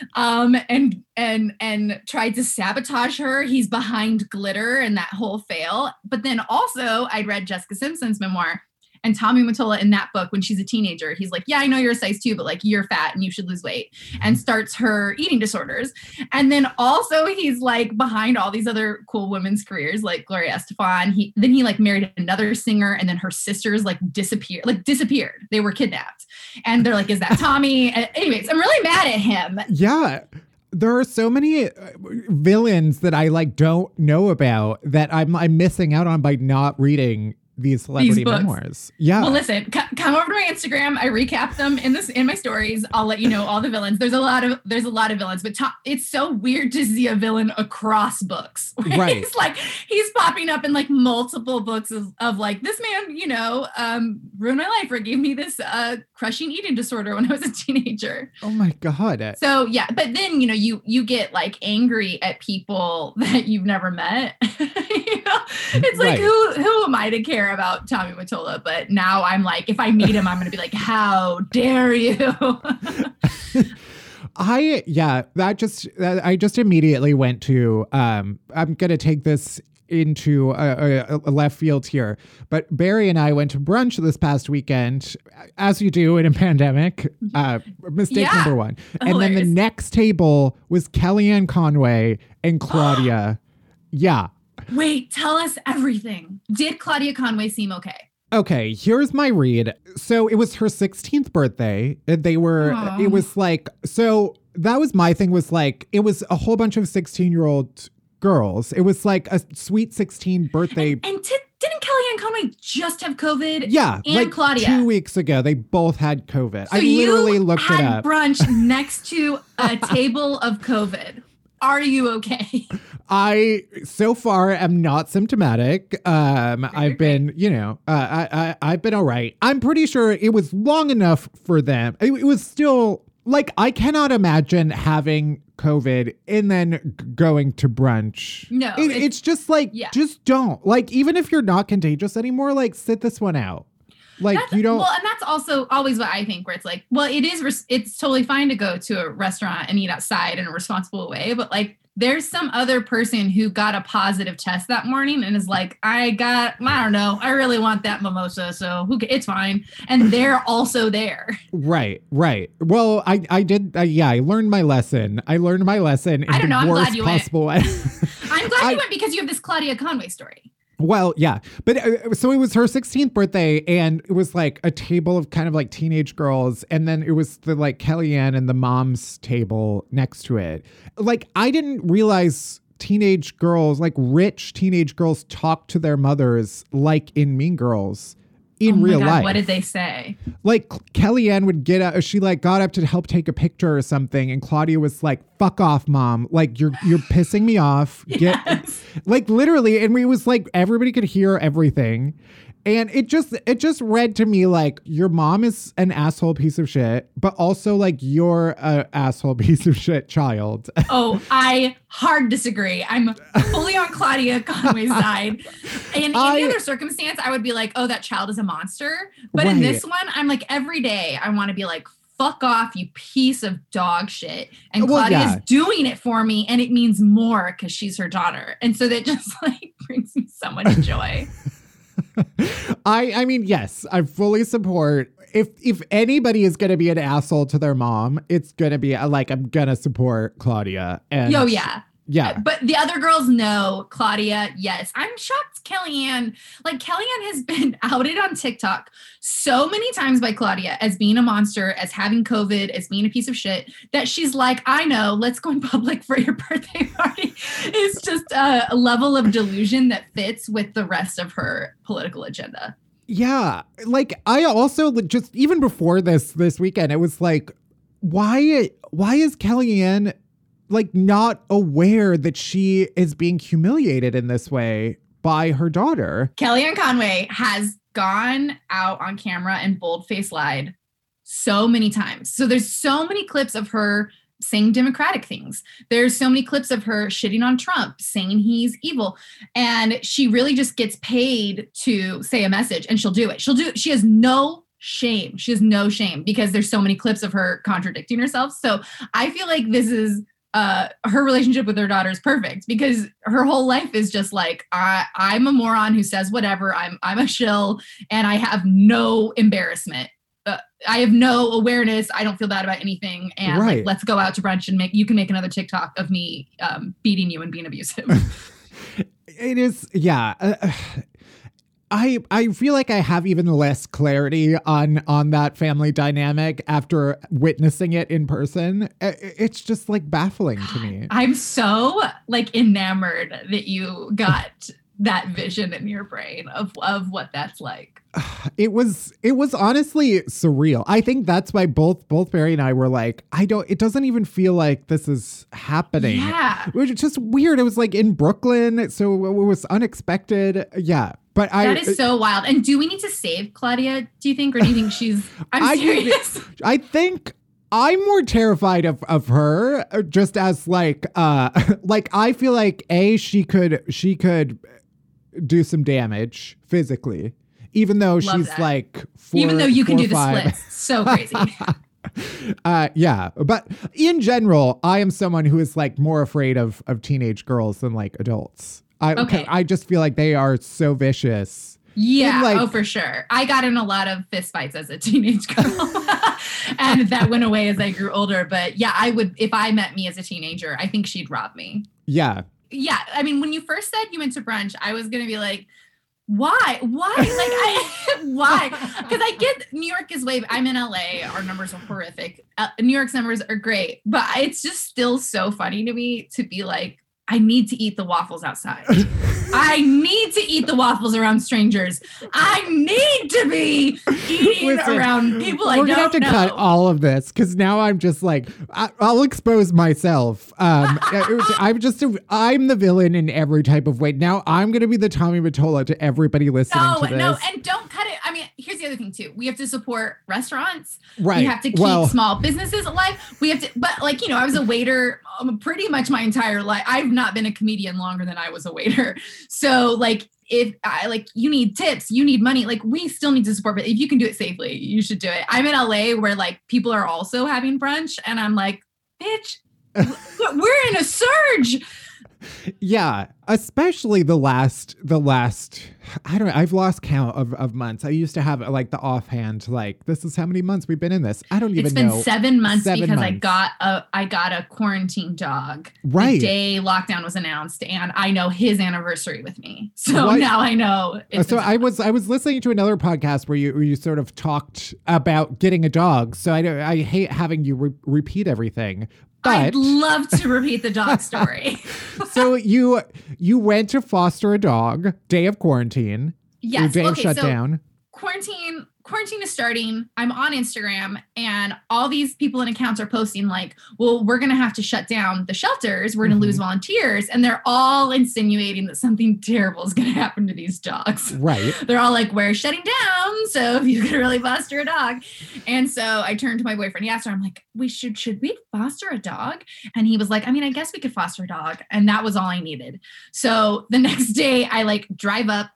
and tried to sabotage her. He's behind Glitter and that whole fail. But then also I read Jessica Simpson's memoir. And Tommy Mottola in that book, when she's a teenager, he's like, yeah, I know you're a size 2, but like you're fat and you should lose weight, and starts her eating disorders. And then also he's like behind all these other cool women's careers like Gloria Estefan. He like married another singer, and then her sisters like disappeared. They were kidnapped. And they're like, is that Tommy? Anyways, I'm really mad at him. Yeah. There are so many villains that I like don't know about that I'm missing out on by not reading these celebrity memoirs. Yeah. Well, listen, come over to my Instagram. I recap them in my stories. I'll let you know all the villains. There's a lot of villains, but it's so weird to see a villain across books. Right. He's popping up in like multiple books of like, this man, ruined my life or gave me this crushing eating disorder when I was a teenager. Oh my God. So yeah, but then, you get like angry at people that you've never met. It's like, who am I to care about Tommy Mottola? But now I'm like, if I meet him, I'm going to be like, how dare you? I just immediately went to, I'm going to take this into a left field here, but Barry and I went to brunch this past weekend, as you do in a pandemic, mistake number one. And then the next table was Kellyanne Conway and Claudia. Yeah. Wait, tell us everything. Did Claudia Conway seem okay? Okay, here's my read. So it was her 16th birthday. It was like, so that was my thing, was like, it was a whole bunch of 16-year-old girls. It was like a sweet 16 birthday. And didn't Kellyanne Conway just have COVID? Yeah, and like Claudia. 2 weeks ago, they both had COVID. So I literally looked it up. You had brunch next to a table of COVID. Are you okay? I so far am not symptomatic. I've been, I've been all right. I'm pretty sure it was long enough for them. It was still like, I cannot imagine having COVID and then going to brunch. No, it's just like, just don't. Like, even if you're not contagious anymore, like, sit this one out. Like, you don't. Well, and that's also always what I think, where it's like, well, it's totally fine to go to a restaurant and eat outside in a responsible way. But like, there's some other person who got a positive test that morning and is like, I don't know, I really want that mimosa, so it's fine. And they're also there. Right. Well, I did. I learned my lesson. In the worst possible way. I'm glad you went, because you have this Claudia Conway story. Well, yeah. But so it was her 16th birthday, and it was like a table of kind of like teenage girls. And then it was the like Kellyanne and the mom's table next to it. Like, I didn't realize teenage girls, like rich teenage girls, talk to their mothers like in Mean Girls in real life. What did they say? Like, Kellyanne would get up, she like got up to help take a picture or something, and Claudia was like, fuck off, mom. Like, you're pissing me off. Like, literally. And we was like, everybody could hear everything. And it just read to me like, your mom is an asshole piece of shit, but also like, you're an asshole piece of shit child. Oh, I hard disagree. I'm fully on Claudia Conway's side. In any other circumstance, I would be like, oh, that child is a monster. But in this one, I'm like, every day I want to be like, fuck off, you piece of dog shit. And Claudia's doing it for me, and it means more because she's her daughter. And so that just like brings me so much joy. I mean, yes, I fully support. If anybody is going to be an asshole to their mom, it's going to be like, I'm going to support Claudia. And yeah. Yeah. But the other girls know. Claudia, yes. I'm shocked Kellyanne has been outed on TikTok so many times by Claudia as being a monster, as having COVID, as being a piece of shit, that she's like, I know, let's go in public for your birthday party. It's just a level of delusion that fits with the rest of her political agenda. Yeah. Like, I also just, even before this weekend, it was like, why is Kellyanne like not aware that she is being humiliated in this way by her daughter? Kellyanne Conway has gone out on camera and boldface lied so many times. So there's so many clips of her saying Democratic things. There's so many clips of her shitting on Trump, saying he's evil. And she really just gets paid to say a message, and she'll do it. She has no shame. She has no shame because there's so many clips of her contradicting herself. So I feel like this is her relationship with her daughter is perfect because her whole life is just like, I'm a moron who says whatever. I'm a shill and I have no embarrassment. I have no awareness. I don't feel bad about anything. And like, let's go out to brunch and you can make another TikTok of me beating you and being abusive. It is. Yeah. I feel like I have even less clarity on that family dynamic after witnessing it in person. It's just like baffling to me. I'm so like enamored that you got that vision in your brain of what that's like. It was honestly surreal. I think that's why both Barry and I were like, it doesn't even feel like this is happening. Yeah. It was just weird. It was like in Brooklyn. So it was unexpected. Yeah. But that is so wild. And do we need to save Claudia, do you think? Or do you think she's, I'm serious. I think I'm more terrified of her just as like I feel like she could do some damage physically, even though she's that. Like 4, even though you can do 5. The splits. So crazy. Yeah. But in general, I am someone who is like more afraid of teenage girls than like adults. I just feel like they are so vicious. Yeah, for sure. I got in a lot of fistfights as a teenage girl. And that went away as I grew older. But yeah, I would, if I met me as a teenager, I think she'd rob me. Yeah. Yeah. I mean, when you first said you went to brunch, I was going to be like, why? Why? Because I get New York is I'm in LA. Our numbers are horrific. New York's numbers are great. But it's just still so funny to me to be like, I need to eat the waffles outside. I need to eat the waffles around strangers. I need to be eating around people I don't know. We're going to have to cut all of this because now I'm just like, I'll expose myself. I'm the villain in every type of way. Now I'm going to be the Tommy Mottola to everybody listening to this. No, and don't cut it. I mean, here's the other thing too. We have to support restaurants. Right. We have to keep small businesses alive. We have to, but like, I was a waiter pretty much my entire life. I've not been a comedian longer than I was a waiter. So like, if I you need tips, you need money, like we still need to support, but if you can do it safely, you should do it. I'm in LA where like people are also having brunch and I'm like, bitch, we're in a surge. Yeah, especially the last I don't know, I've lost count of months. I used to have like the offhand, like, this is how many months we've been in this. I don't even know. It's been 7 months because I got a quarantine dog right the day lockdown was announced, and I know his anniversary with me. So now I know. So I was listening to another podcast where you sort of talked about getting a dog. So I hate having you repeat everything. But I'd love to repeat the dog story. So you went to foster a dog, day of quarantine. Yes. Day of shutdown. Quarantine is starting. I'm on Instagram and all these people and accounts are posting like, well, we're going to have to shut down the shelters. We're going to lose volunteers. And they're all insinuating that something terrible is going to happen to these dogs. Right. They're all like, we're shutting down. So if you could really foster a dog. And so I turned to my boyfriend. He asked her, I'm like, should we foster a dog? And he was like, I mean, I guess we could foster a dog. And that was all I needed. So the next day I like drive up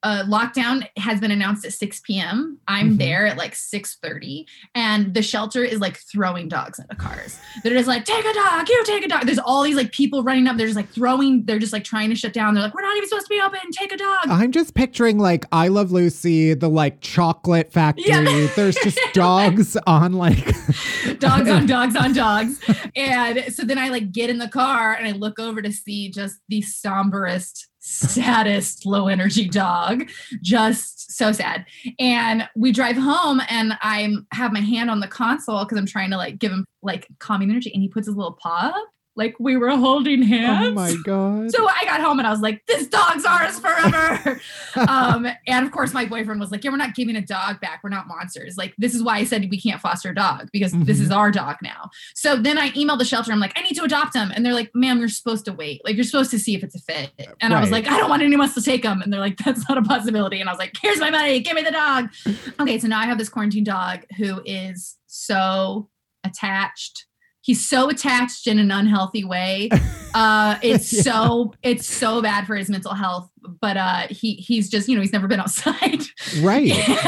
lockdown has been announced at 6 p.m. I'm there at like 6:30, and the shelter is like throwing dogs into cars. They're just like, take a dog, you take a dog. There's all these like people running up. They're just like they're just like trying to shut down. They're like, we're not even supposed to be open. Take a dog. I'm just picturing like I Love Lucy, the like chocolate factory. Yeah. There's just dogs on like dogs on dogs on dogs. And so then I like get in the car and I look over to see just the somberest, saddest low energy dog, just so sad. And we drive home and I have my hand on the console because I'm trying to like give him like calming energy, and he puts his little paw up like we were holding hands. Oh my God. So I got home and I was like, this dog's ours forever. And of course my boyfriend was like, yeah, we're not giving a dog back. We're not monsters. Like, this is why I said we can't foster a dog, because this is our dog now. So then I emailed the shelter. I'm like, I need to adopt him. And they're like, ma'am, you're supposed to wait. Like, you're supposed to see if it's a fit. And I was like, I don't want anyone else to take him. And they're like, that's not a possibility. And I was like, here's my money. Give me the dog. Okay. So now I have this quarantine dog who is so attached. He's so attached in an unhealthy way. It's so bad for his mental health, but he's just, he's never been outside. Right.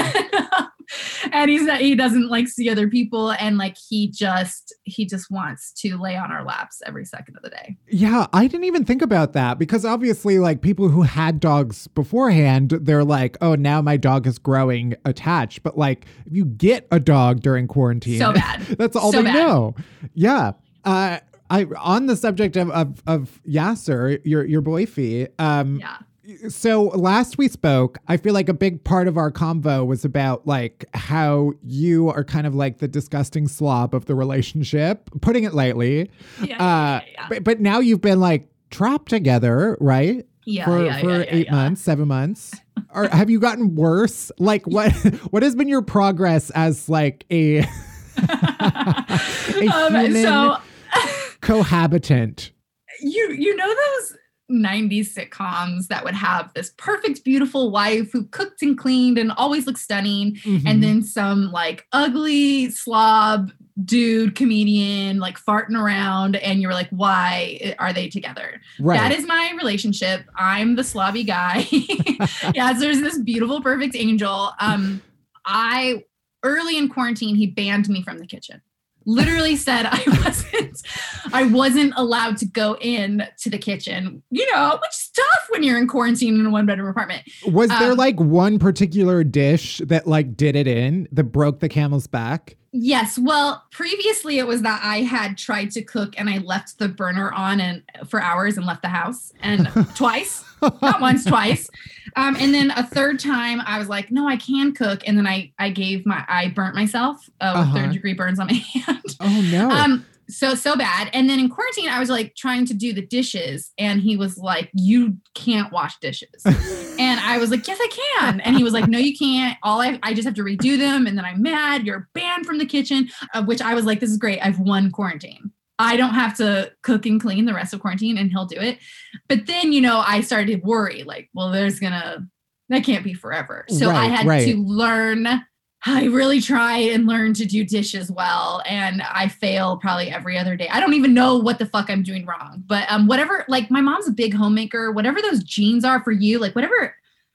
And he doesn't like see other people. And like, he just wants to lay on our laps every second of the day. Yeah. I didn't even think about that, because obviously like people who had dogs beforehand, they're like, oh, now my dog is growing attached. But like, if you get a dog during quarantine, so bad. That's all they know. Yeah. On the subject of Yasser, your boyfie, yeah. So last we spoke, I feel like a big part of our convo was about like how you are kind of like the disgusting slob of the relationship, putting it lightly. Yeah. But now you've been like trapped together, right? Yeah. For 8 months, 7 months. Or have you gotten worse? Like what has been your progress as like a human cohabitant? You know those 90s sitcoms that would have this perfect, beautiful wife who cooked and cleaned and always looked stunning. And then some like ugly slob dude comedian like farting around, and you were like, why are they together? Right. That is my relationship. I'm the slobby guy. Yeah, so there's this beautiful, perfect angel. Early in quarantine, he banned me from the kitchen. Literally said I wasn't allowed to go in to the kitchen, which is tough when you're in quarantine in a 1-bedroom apartment. Was there like one particular dish that like did it in, that broke the camel's back? Yes. Well, previously it was that I had tried to cook and I left the burner on for hours and left the house, and twice, not once, twice. And then a third time I was like, no, I can cook. And then I burnt myself with 3rd-degree burns on my hand. Oh no. So bad. And then in quarantine, I was like trying to do the dishes, and he was like, you can't wash dishes. And I was like, yes, I can. And he was like, no, you can't. I just have to redo them. And then I'm mad. You're banned from the kitchen, which I was like, this is great. I've won quarantine. I don't have to cook and clean the rest of quarantine, and he'll do it. But then, I started to worry like, well, that can't be forever. So I had to learn. I really try and learn to do dishes well, and I fail probably every other day. I don't even know what the fuck I'm doing wrong, but whatever, like my mom's a big homemaker, whatever those genes are for you, like whatever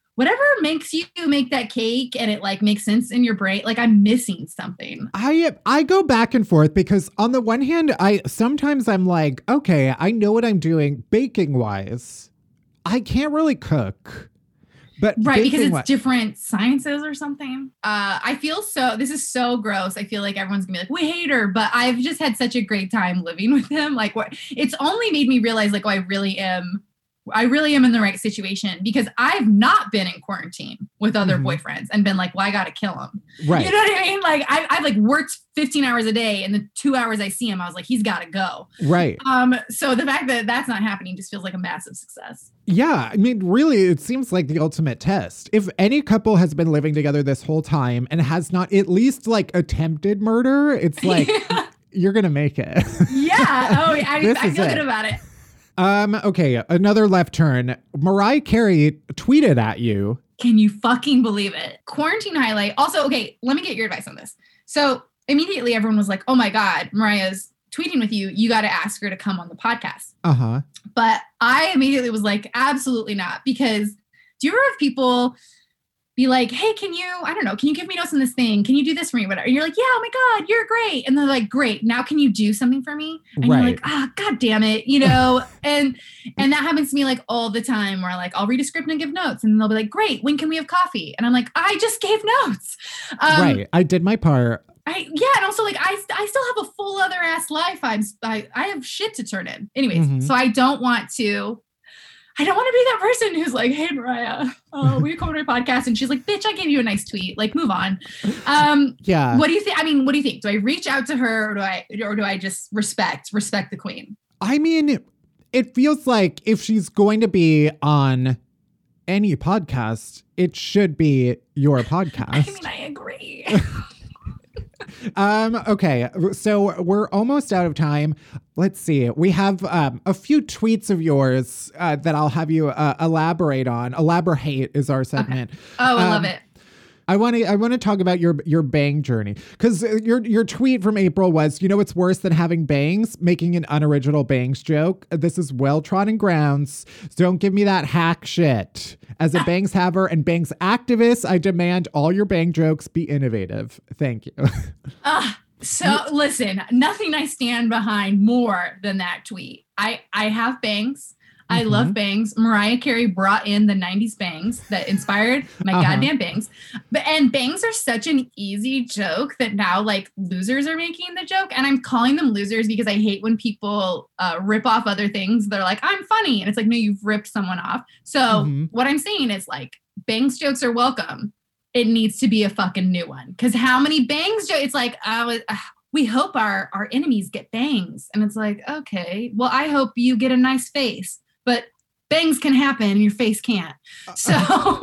makes you make that cake and it like makes sense in your brain, like I'm missing something. I go back and forth, because on the one hand, sometimes I'm like, okay, I know what I'm doing baking wise. I can't really cook. But right, because it's different sciences or something. I feel this is so gross. I feel like everyone's gonna be like, we hate her, but I've just had such a great time living with him. Like, it's only made me realize like, I really am in the right situation, because I've not been in quarantine with other boyfriends and been like, well, I gotta kill him. Right. You know what I mean? Like I've like worked 15 hours a day, and the 2 hours I see him, I was like, he's gotta go. Right. So the fact that that's not happening just feels like a massive success. Yeah. I mean, really, it seems like the ultimate test. If any couple has been living together this whole time and has not at least like attempted murder, it's like, you're going to make it. Yeah. Oh, I feel good about it. Okay, another left turn. Mariah Carey tweeted at you. Can you fucking believe it? Quarantine highlight. Also, okay, let me get your advice on this. So immediately everyone was like, oh my God, Mariah's tweeting with you. You got to ask her to come on the podcast. Uh-huh. But I immediately was like, absolutely not. Because do you ever have people be like, hey, can you give me notes on this thing? Can you do this for me? Whatever. And you're like, yeah, oh my God, you're great. And they're like, great. Now can you do something for me? And you're like, God damn it. And that happens to me like all the time where like, I'll read a script and give notes and they'll be like, great. When can we have coffee? And I'm like, I just gave notes. Right. I did my part. And also like, I still have a full other ass life. I have shit to turn in. Anyways, so I don't want to be that person who's like, hey, Mariah, will you come on my podcast? And she's like, bitch, I gave you a nice tweet. Like, move on. Yeah. What do you think? I mean, what do you think? Do I reach out to her or do I just respect the queen? I mean, it feels like if she's going to be on any podcast, it should be your podcast. I mean, I agree. Okay, so we're almost out of time. Let's see. We have a few tweets of yours that I'll have you elaborate on. Elaborate is our segment. Okay. Oh, I love it. I want to talk about your bang journey, because your tweet from April was, what's worse than having bangs? Making an unoriginal bangs joke. This is well-trodden grounds. So don't give me that hack shit. As a bangs haver and bangs activist, I demand all your bang jokes be innovative. Thank you. So listen, nothing I stand behind more than that tweet. I have bangs. I love bangs. Mariah Carey brought in the 90s bangs that inspired my goddamn bangs. And bangs are such an easy joke that now like losers are making the joke. And I'm calling them losers because I hate when people rip off other things. They're like, I'm funny. And it's like, no, you've ripped someone off. So what I'm saying is like, bangs jokes are welcome. It needs to be a fucking new one. Because how many bangs jokes? It's like, we hope our enemies get bangs. And it's like, okay, well, I hope you get a nice face. But bangs can happen and your face can't. So,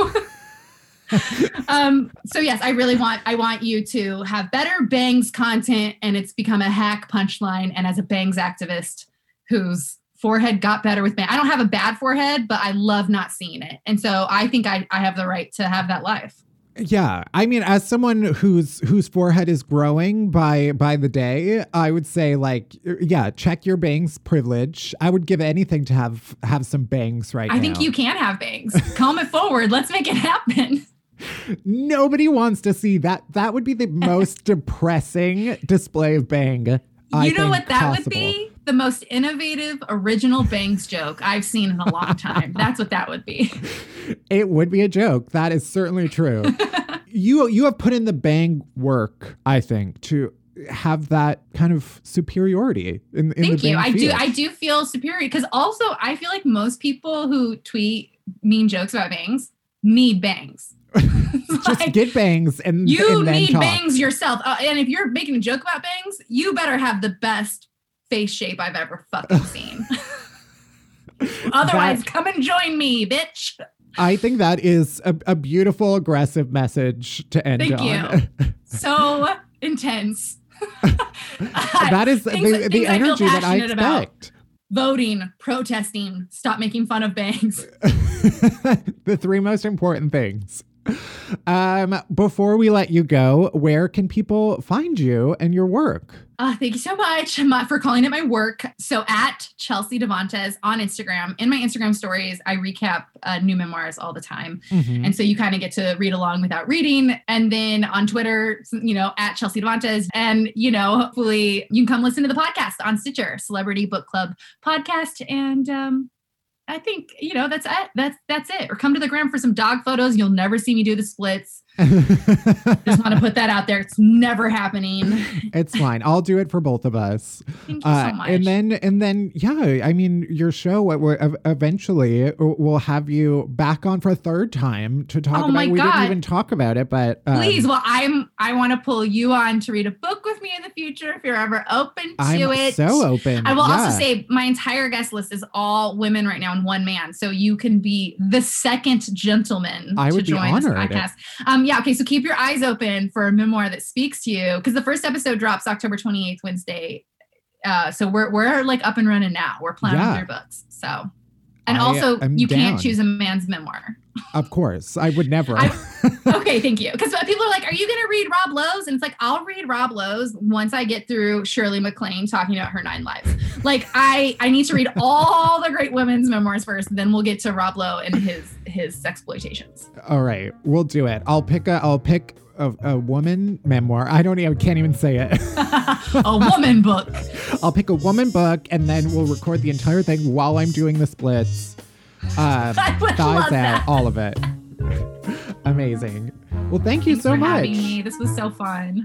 so yes, I want you to have better bangs content, and it's become a hack punchline. And as a bangs activist whose forehead got better with bangs, I don't have a bad forehead, but I love not seeing it. And so I think I have the right to have that life. Yeah. I mean, as someone whose forehead is growing by the day, I would say like, yeah, check your bangs privilege. I would give anything to have some bangs right now. I think you can have bangs. Comb it forward. Let's make it happen. Nobody wants to see that. That would be the most depressing display of bang. You know what that would be? The most innovative, original bangs joke I've seen in a long time. That's what that would be. It would be a joke. That is certainly true. You have put in the bang work, I think, to have that kind of superiority in Thank the you. bang field. I do feel superior because also I feel like most people who tweet mean jokes about bangs need bangs. Just like, get bangs and you and then need talk. bangs yourself. And if you're making a joke about bangs, you better have the best face shape I've ever fucking seen. Otherwise, come and join me, bitch. I think that is a beautiful, aggressive message to end on. Thank you. So intense. That is the energy that I expect. About. Voting, protesting, stop making fun of bangs. The three most important things. Before we let you go, where can people find you and your work? Thank you so much for calling it my work. So at Chelsea Devantez on Instagram. In my Instagram stories, I recap new memoirs all the time. And so you kind of get to read along without reading. And then on Twitter, at Chelsea Devantez. And, hopefully you can come listen to the podcast on Stitcher, Celebrity Book Club podcast. And I think, that's it. That's it. Or come to the gram for some dog photos. You'll never see me do the splits. Just want to put that out there. It's never happening. It's fine. I'll do it for both of us. Thank you so much. And then, yeah, I mean, your show eventually will have you back on for a third time to talk about it. We didn't even talk about it, but please. Well, I want to pull you on to read a book with me in the future if you're ever open to it. So open. I will also say my entire guest list is all women right now and one man, so you can be the second gentleman to join this podcast. Yeah, okay, so keep your eyes open for a memoir that speaks to you, because the first episode drops October 28th, Wednesday. So we're like up and running now. We're planning through books. So And also, you can't choose a man's memoir. Of course. I would never. Okay, thank you. Because people are like, are you going to read Rob Lowe's? And it's like, I'll read Rob Lowe's once I get through Shirley MacLaine talking about her 9 lives. Like, I need to read all the great women's memoirs first, then we'll get to Rob Lowe and his sexploitations. All right, we'll do it. I'll pick a woman memoir. Can't even say it. A woman book. I'll pick a woman book, and then we'll record the entire thing while I'm doing the splits. Thighs out, all of it. Amazing. Well, thanks so much. Having me. This was so fun.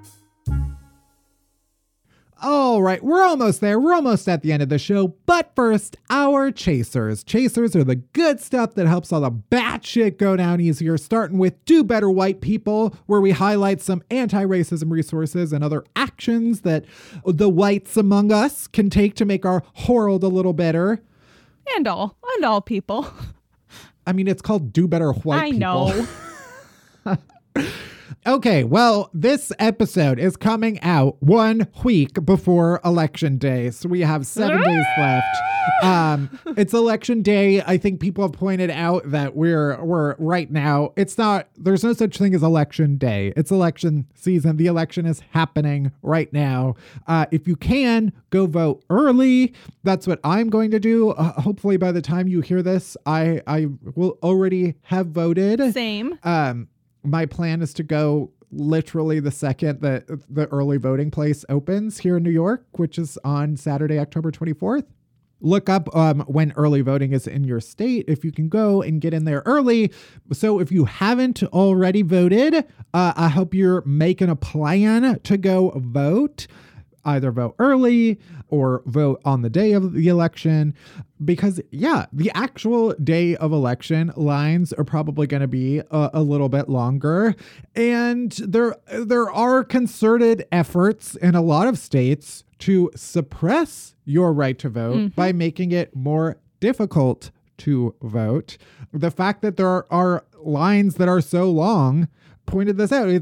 All right, we're almost there. We're almost at the end of the show. But first, our chasers. Chasers are the good stuff that helps all the bad shit go down easier, starting with Do Better White People, where we highlight some anti-racism resources and other actions that the whites among us can take to make our world a little better. And all people. I mean, it's called Do Better White People. I know. Okay, well, this episode is coming out 1 week before Election Day, so we have 7 days left. It's Election Day. I think people have pointed out that we're right now. There's no such thing as Election Day. It's election season. The election is happening right now. If you can, go vote early. That's what I'm going to do. Hopefully by the time you hear this, I will already have voted. Same. My plan is to go literally the second that the early voting place opens here in New York, which is on Saturday, October 24th. Look up when early voting is in your state if you can go and get in there early. So if you haven't already voted, I hope you're making a plan to go vote. Either vote early or vote on the day of the election, because the actual day of election lines are probably going to be a little bit longer. And there are concerted efforts in a lot of states to suppress your right to vote by making it more difficult to vote. The fact that there are lines that are so long pointed this out.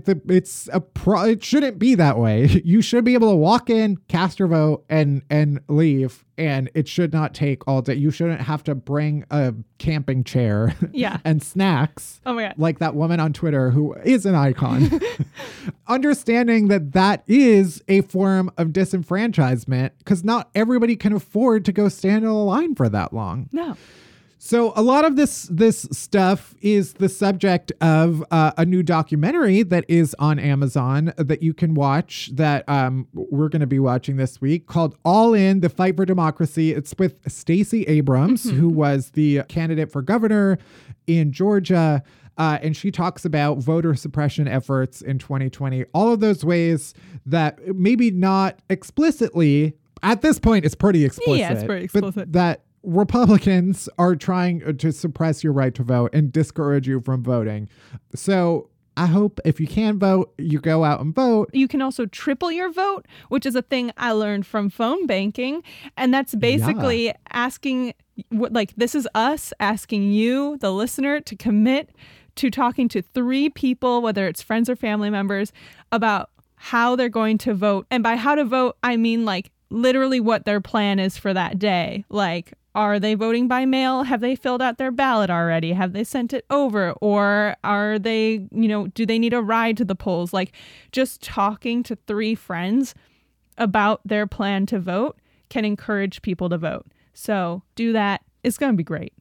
It shouldn't be that way. You should be able to walk in, cast your vote, and leave, and it should not take all day. You shouldn't have to bring a camping chair and snacks. Oh my God. Like that woman on Twitter who is an icon. Understanding that is a form of disenfranchisement, because not everybody can afford to go stand in a line for that long. No. So a lot of this stuff is the subject of a new documentary that is on Amazon that you can watch, that we're going to be watching this week, called All In: The Fight for Democracy. It's with Stacey Abrams, who was the candidate for governor in Georgia. And she talks about voter suppression efforts in 2020. All of those ways that maybe not explicitly, at this point, it's pretty explicit. Yeah, it's pretty explicit. But that Republicans are trying to suppress your right to vote and discourage you from voting. So I hope if you can vote, you go out and vote. You can also triple your vote, which is a thing I learned from phone banking. And that's basically asking, this is us asking you, the listener, to commit to talking to 3 people, whether it's friends or family members, about how they're going to vote. And by how to vote, I mean literally what their plan is for that day. Are they voting by mail? Have they filled out their ballot already? Have they sent it over? Or are they, do they need a ride to the polls? Just talking to 3 friends about their plan to vote can encourage people to vote. So do that. It's going to be great.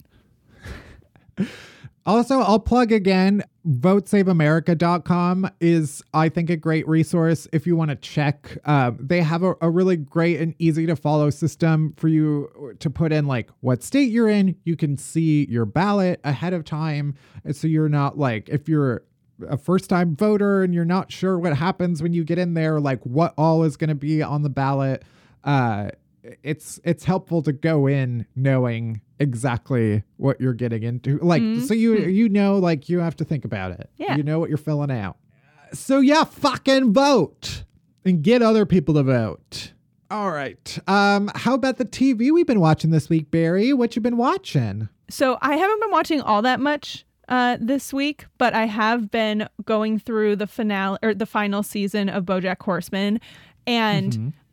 Also, I'll plug again, votesaveamerica.com is, I think, a great resource if you want to check. They have a really great and easy to follow system for you to put in what state you're in. You can see your ballot ahead of time. So you're not if you're a first time voter and you're not sure what happens when you get in there, what all is going to be on the ballot. It's helpful to go in knowing exactly what you're getting into. So you know, you have to think about it. Yeah. You know what you're filling out. So fucking vote and get other people to vote. All right. How about the TV we've been watching this week, Barry? What you been watching? So I haven't been watching all that much this week, but I have been going through the finale or the final season of BoJack Horseman, and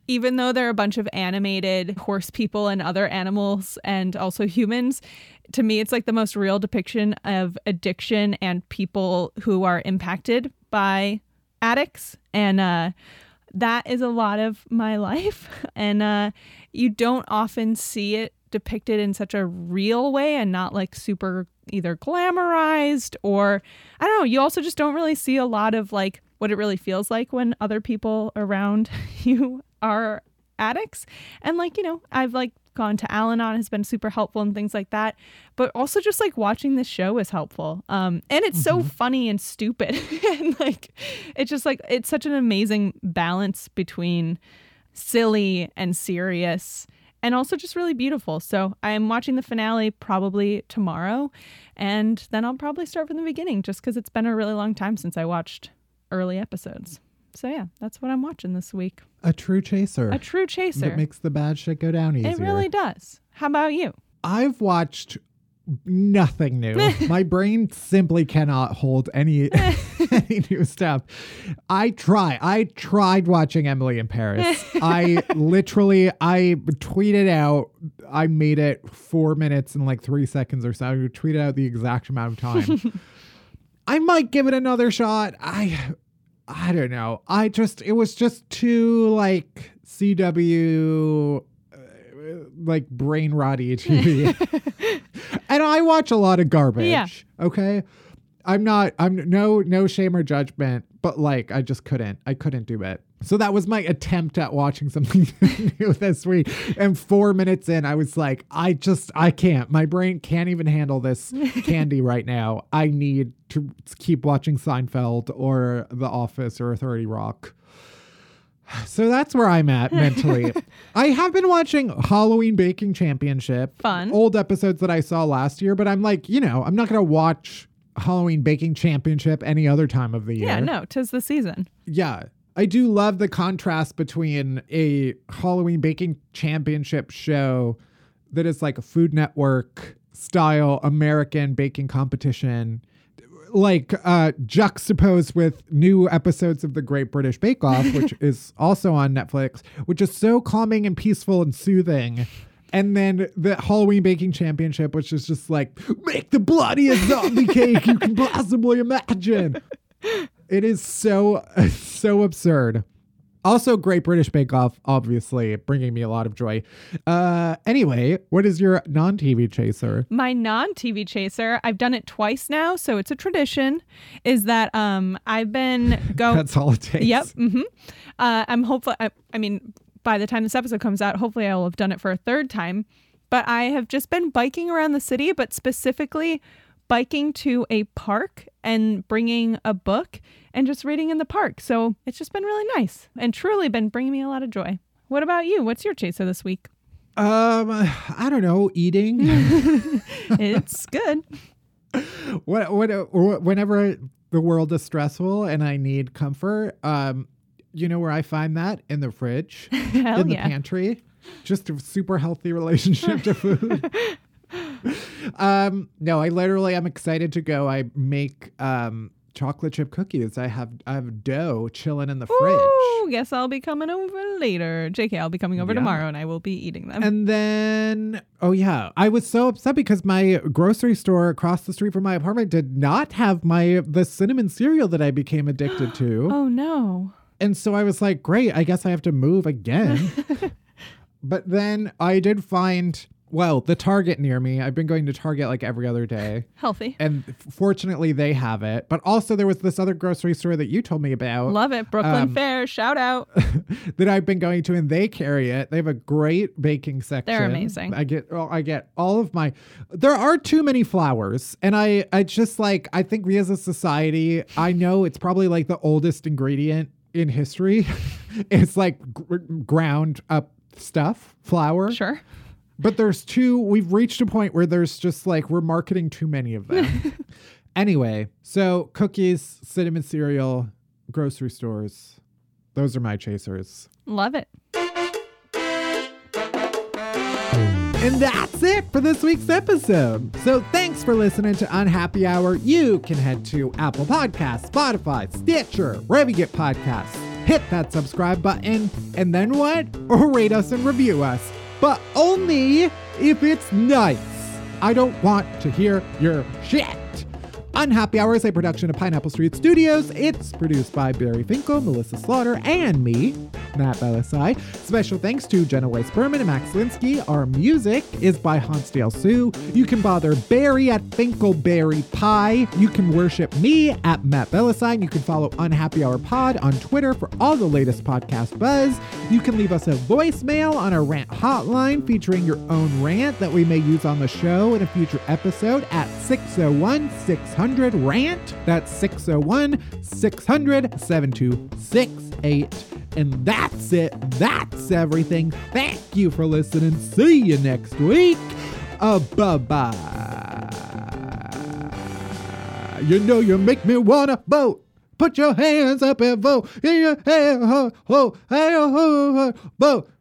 even though there are a bunch of animated horse people and other animals and also humans, to me, it's like the most real depiction of addiction and people who are impacted by addicts. And that is a lot of my life. And you don't often see it depicted in such a real way and not like super either glamorized or, I don't know, you also just don't really see a lot of like what it really feels like when other people around you are addicts. And like, you know, I've like gone to Al-Anon, has been super helpful and things like that. But also just like watching this show is helpful. And it's so funny and stupid. And like, it's just like, it's such an amazing balance between silly and serious and also just really beautiful. So I'm watching the finale probably tomorrow. And then I'll probably start from the beginning just because it's been a really long time since I watched early episodes. So yeah, that's what I'm watching this week. A true chaser. A true chaser. That makes the bad shit go down easier. It really does. How about you? I've watched nothing new. My brain simply cannot hold any new stuff. I tried watching Emily in Paris. I tweeted out, I made it 4 minutes and like 3 seconds or so. I tweeted out the exact amount of time. I might give it another shot. I don't know. It was just too like CW, like brain rotty TV. And I watch a lot of garbage. Yeah. Okay. I'm no shame or judgment, but like, I couldn't do it. So that was my attempt at watching something new this week. And 4 minutes in, I was like, I can't. My brain can't even handle this candy right now. I need to keep watching Seinfeld or The Office or 30 Rock. So that's where I'm at mentally. I have been watching Halloween Baking Championship. Fun. Old episodes that I saw last year, but I'm like, you know, I'm not going to watch Halloween Baking Championship any other time of the year. Yeah, no, 'tis the season. Yeah. I do love the contrast between a Halloween Baking Championship show that is like a Food Network style American baking competition, like juxtaposed with new episodes of The Great British Bake Off, which is also on Netflix, which is so calming and peaceful and soothing. And then the Halloween Baking Championship, which is just like, make the bloodiest zombie cake you can possibly imagine. It is so absurd. Also, Great British Bake Off, obviously, bringing me a lot of joy. Anyway, what is your non-TV chaser? My non-TV chaser, I've done it twice now, so it's a tradition, is that I've been going... That's all it takes. Yep. Mm-hmm. I'm hopeful... I mean, by the time this episode comes out, hopefully I will have done it for a third time. But I have just been biking around the city, but specifically biking to a park and bringing a book and just reading in the park. So it's just been really nice and truly been bringing me a lot of joy. What about you? What's your chaser this week? I don't know, eating. It's good. Whenever the world is stressful and I need comfort, you know where I find that? In the fridge, in the pantry. Just a super healthy relationship to food. No, I'm excited to go. I make chocolate chip cookies. I have dough chilling in the fridge. Guess I'll be coming over later. JK, I'll be coming over tomorrow and I will be eating them. And then, I was so upset because my grocery store across the street from my apartment did not have the cinnamon cereal that I became addicted to. Oh no. And so I was like, great, I guess I have to move again. But then I did find... Well, the Target near me, I've been going to Target like every other day. Healthy. And fortunately, they have it. But also there was this other grocery store that you told me about. Love it. Brooklyn Fair. Shout out. That I've been going to, and they carry it. They have a great baking section. They're amazing. I get all of my... There are too many flowers. And I just like, I think we as a society, I know it's probably like the oldest ingredient in history. It's like ground up stuff, flour. Sure. But we've reached a point where there's just like, we're marketing too many of them. Anyway, so cookies, cinnamon cereal, grocery stores. Those are my chasers. Love it. And that's it for this week's episode. So thanks for listening to Unhappy Hour. You can head to Apple Podcasts, Spotify, Stitcher, wherever you get podcasts. hit that subscribe button, and then what? Or rate us and review us. But only if it's nice. I don't want to hear your shit. Unhappy Hour is a production of Pineapple Street Studios. It's produced by Barry Finkel, Melissa Slaughter, and me, Matt Belisai. Special thanks to Jenna Weiss-Berman and Max Linsky. Our music is by Hansdale Sue. You can bother Barry at Finkelberry Pie. You can worship me at Matt Belisai. You can follow Unhappy Hour Pod on Twitter for all the latest podcast buzz. You can leave us a voicemail on our rant hotline featuring your own rant that we may use on the show in a future episode at 601-600-RANT. That's 601-600-7268. And that's it. That's everything. Thank you for listening. See you next week. Bye-bye. You know you make me wanna vote. Put your hands up and vote. Vote.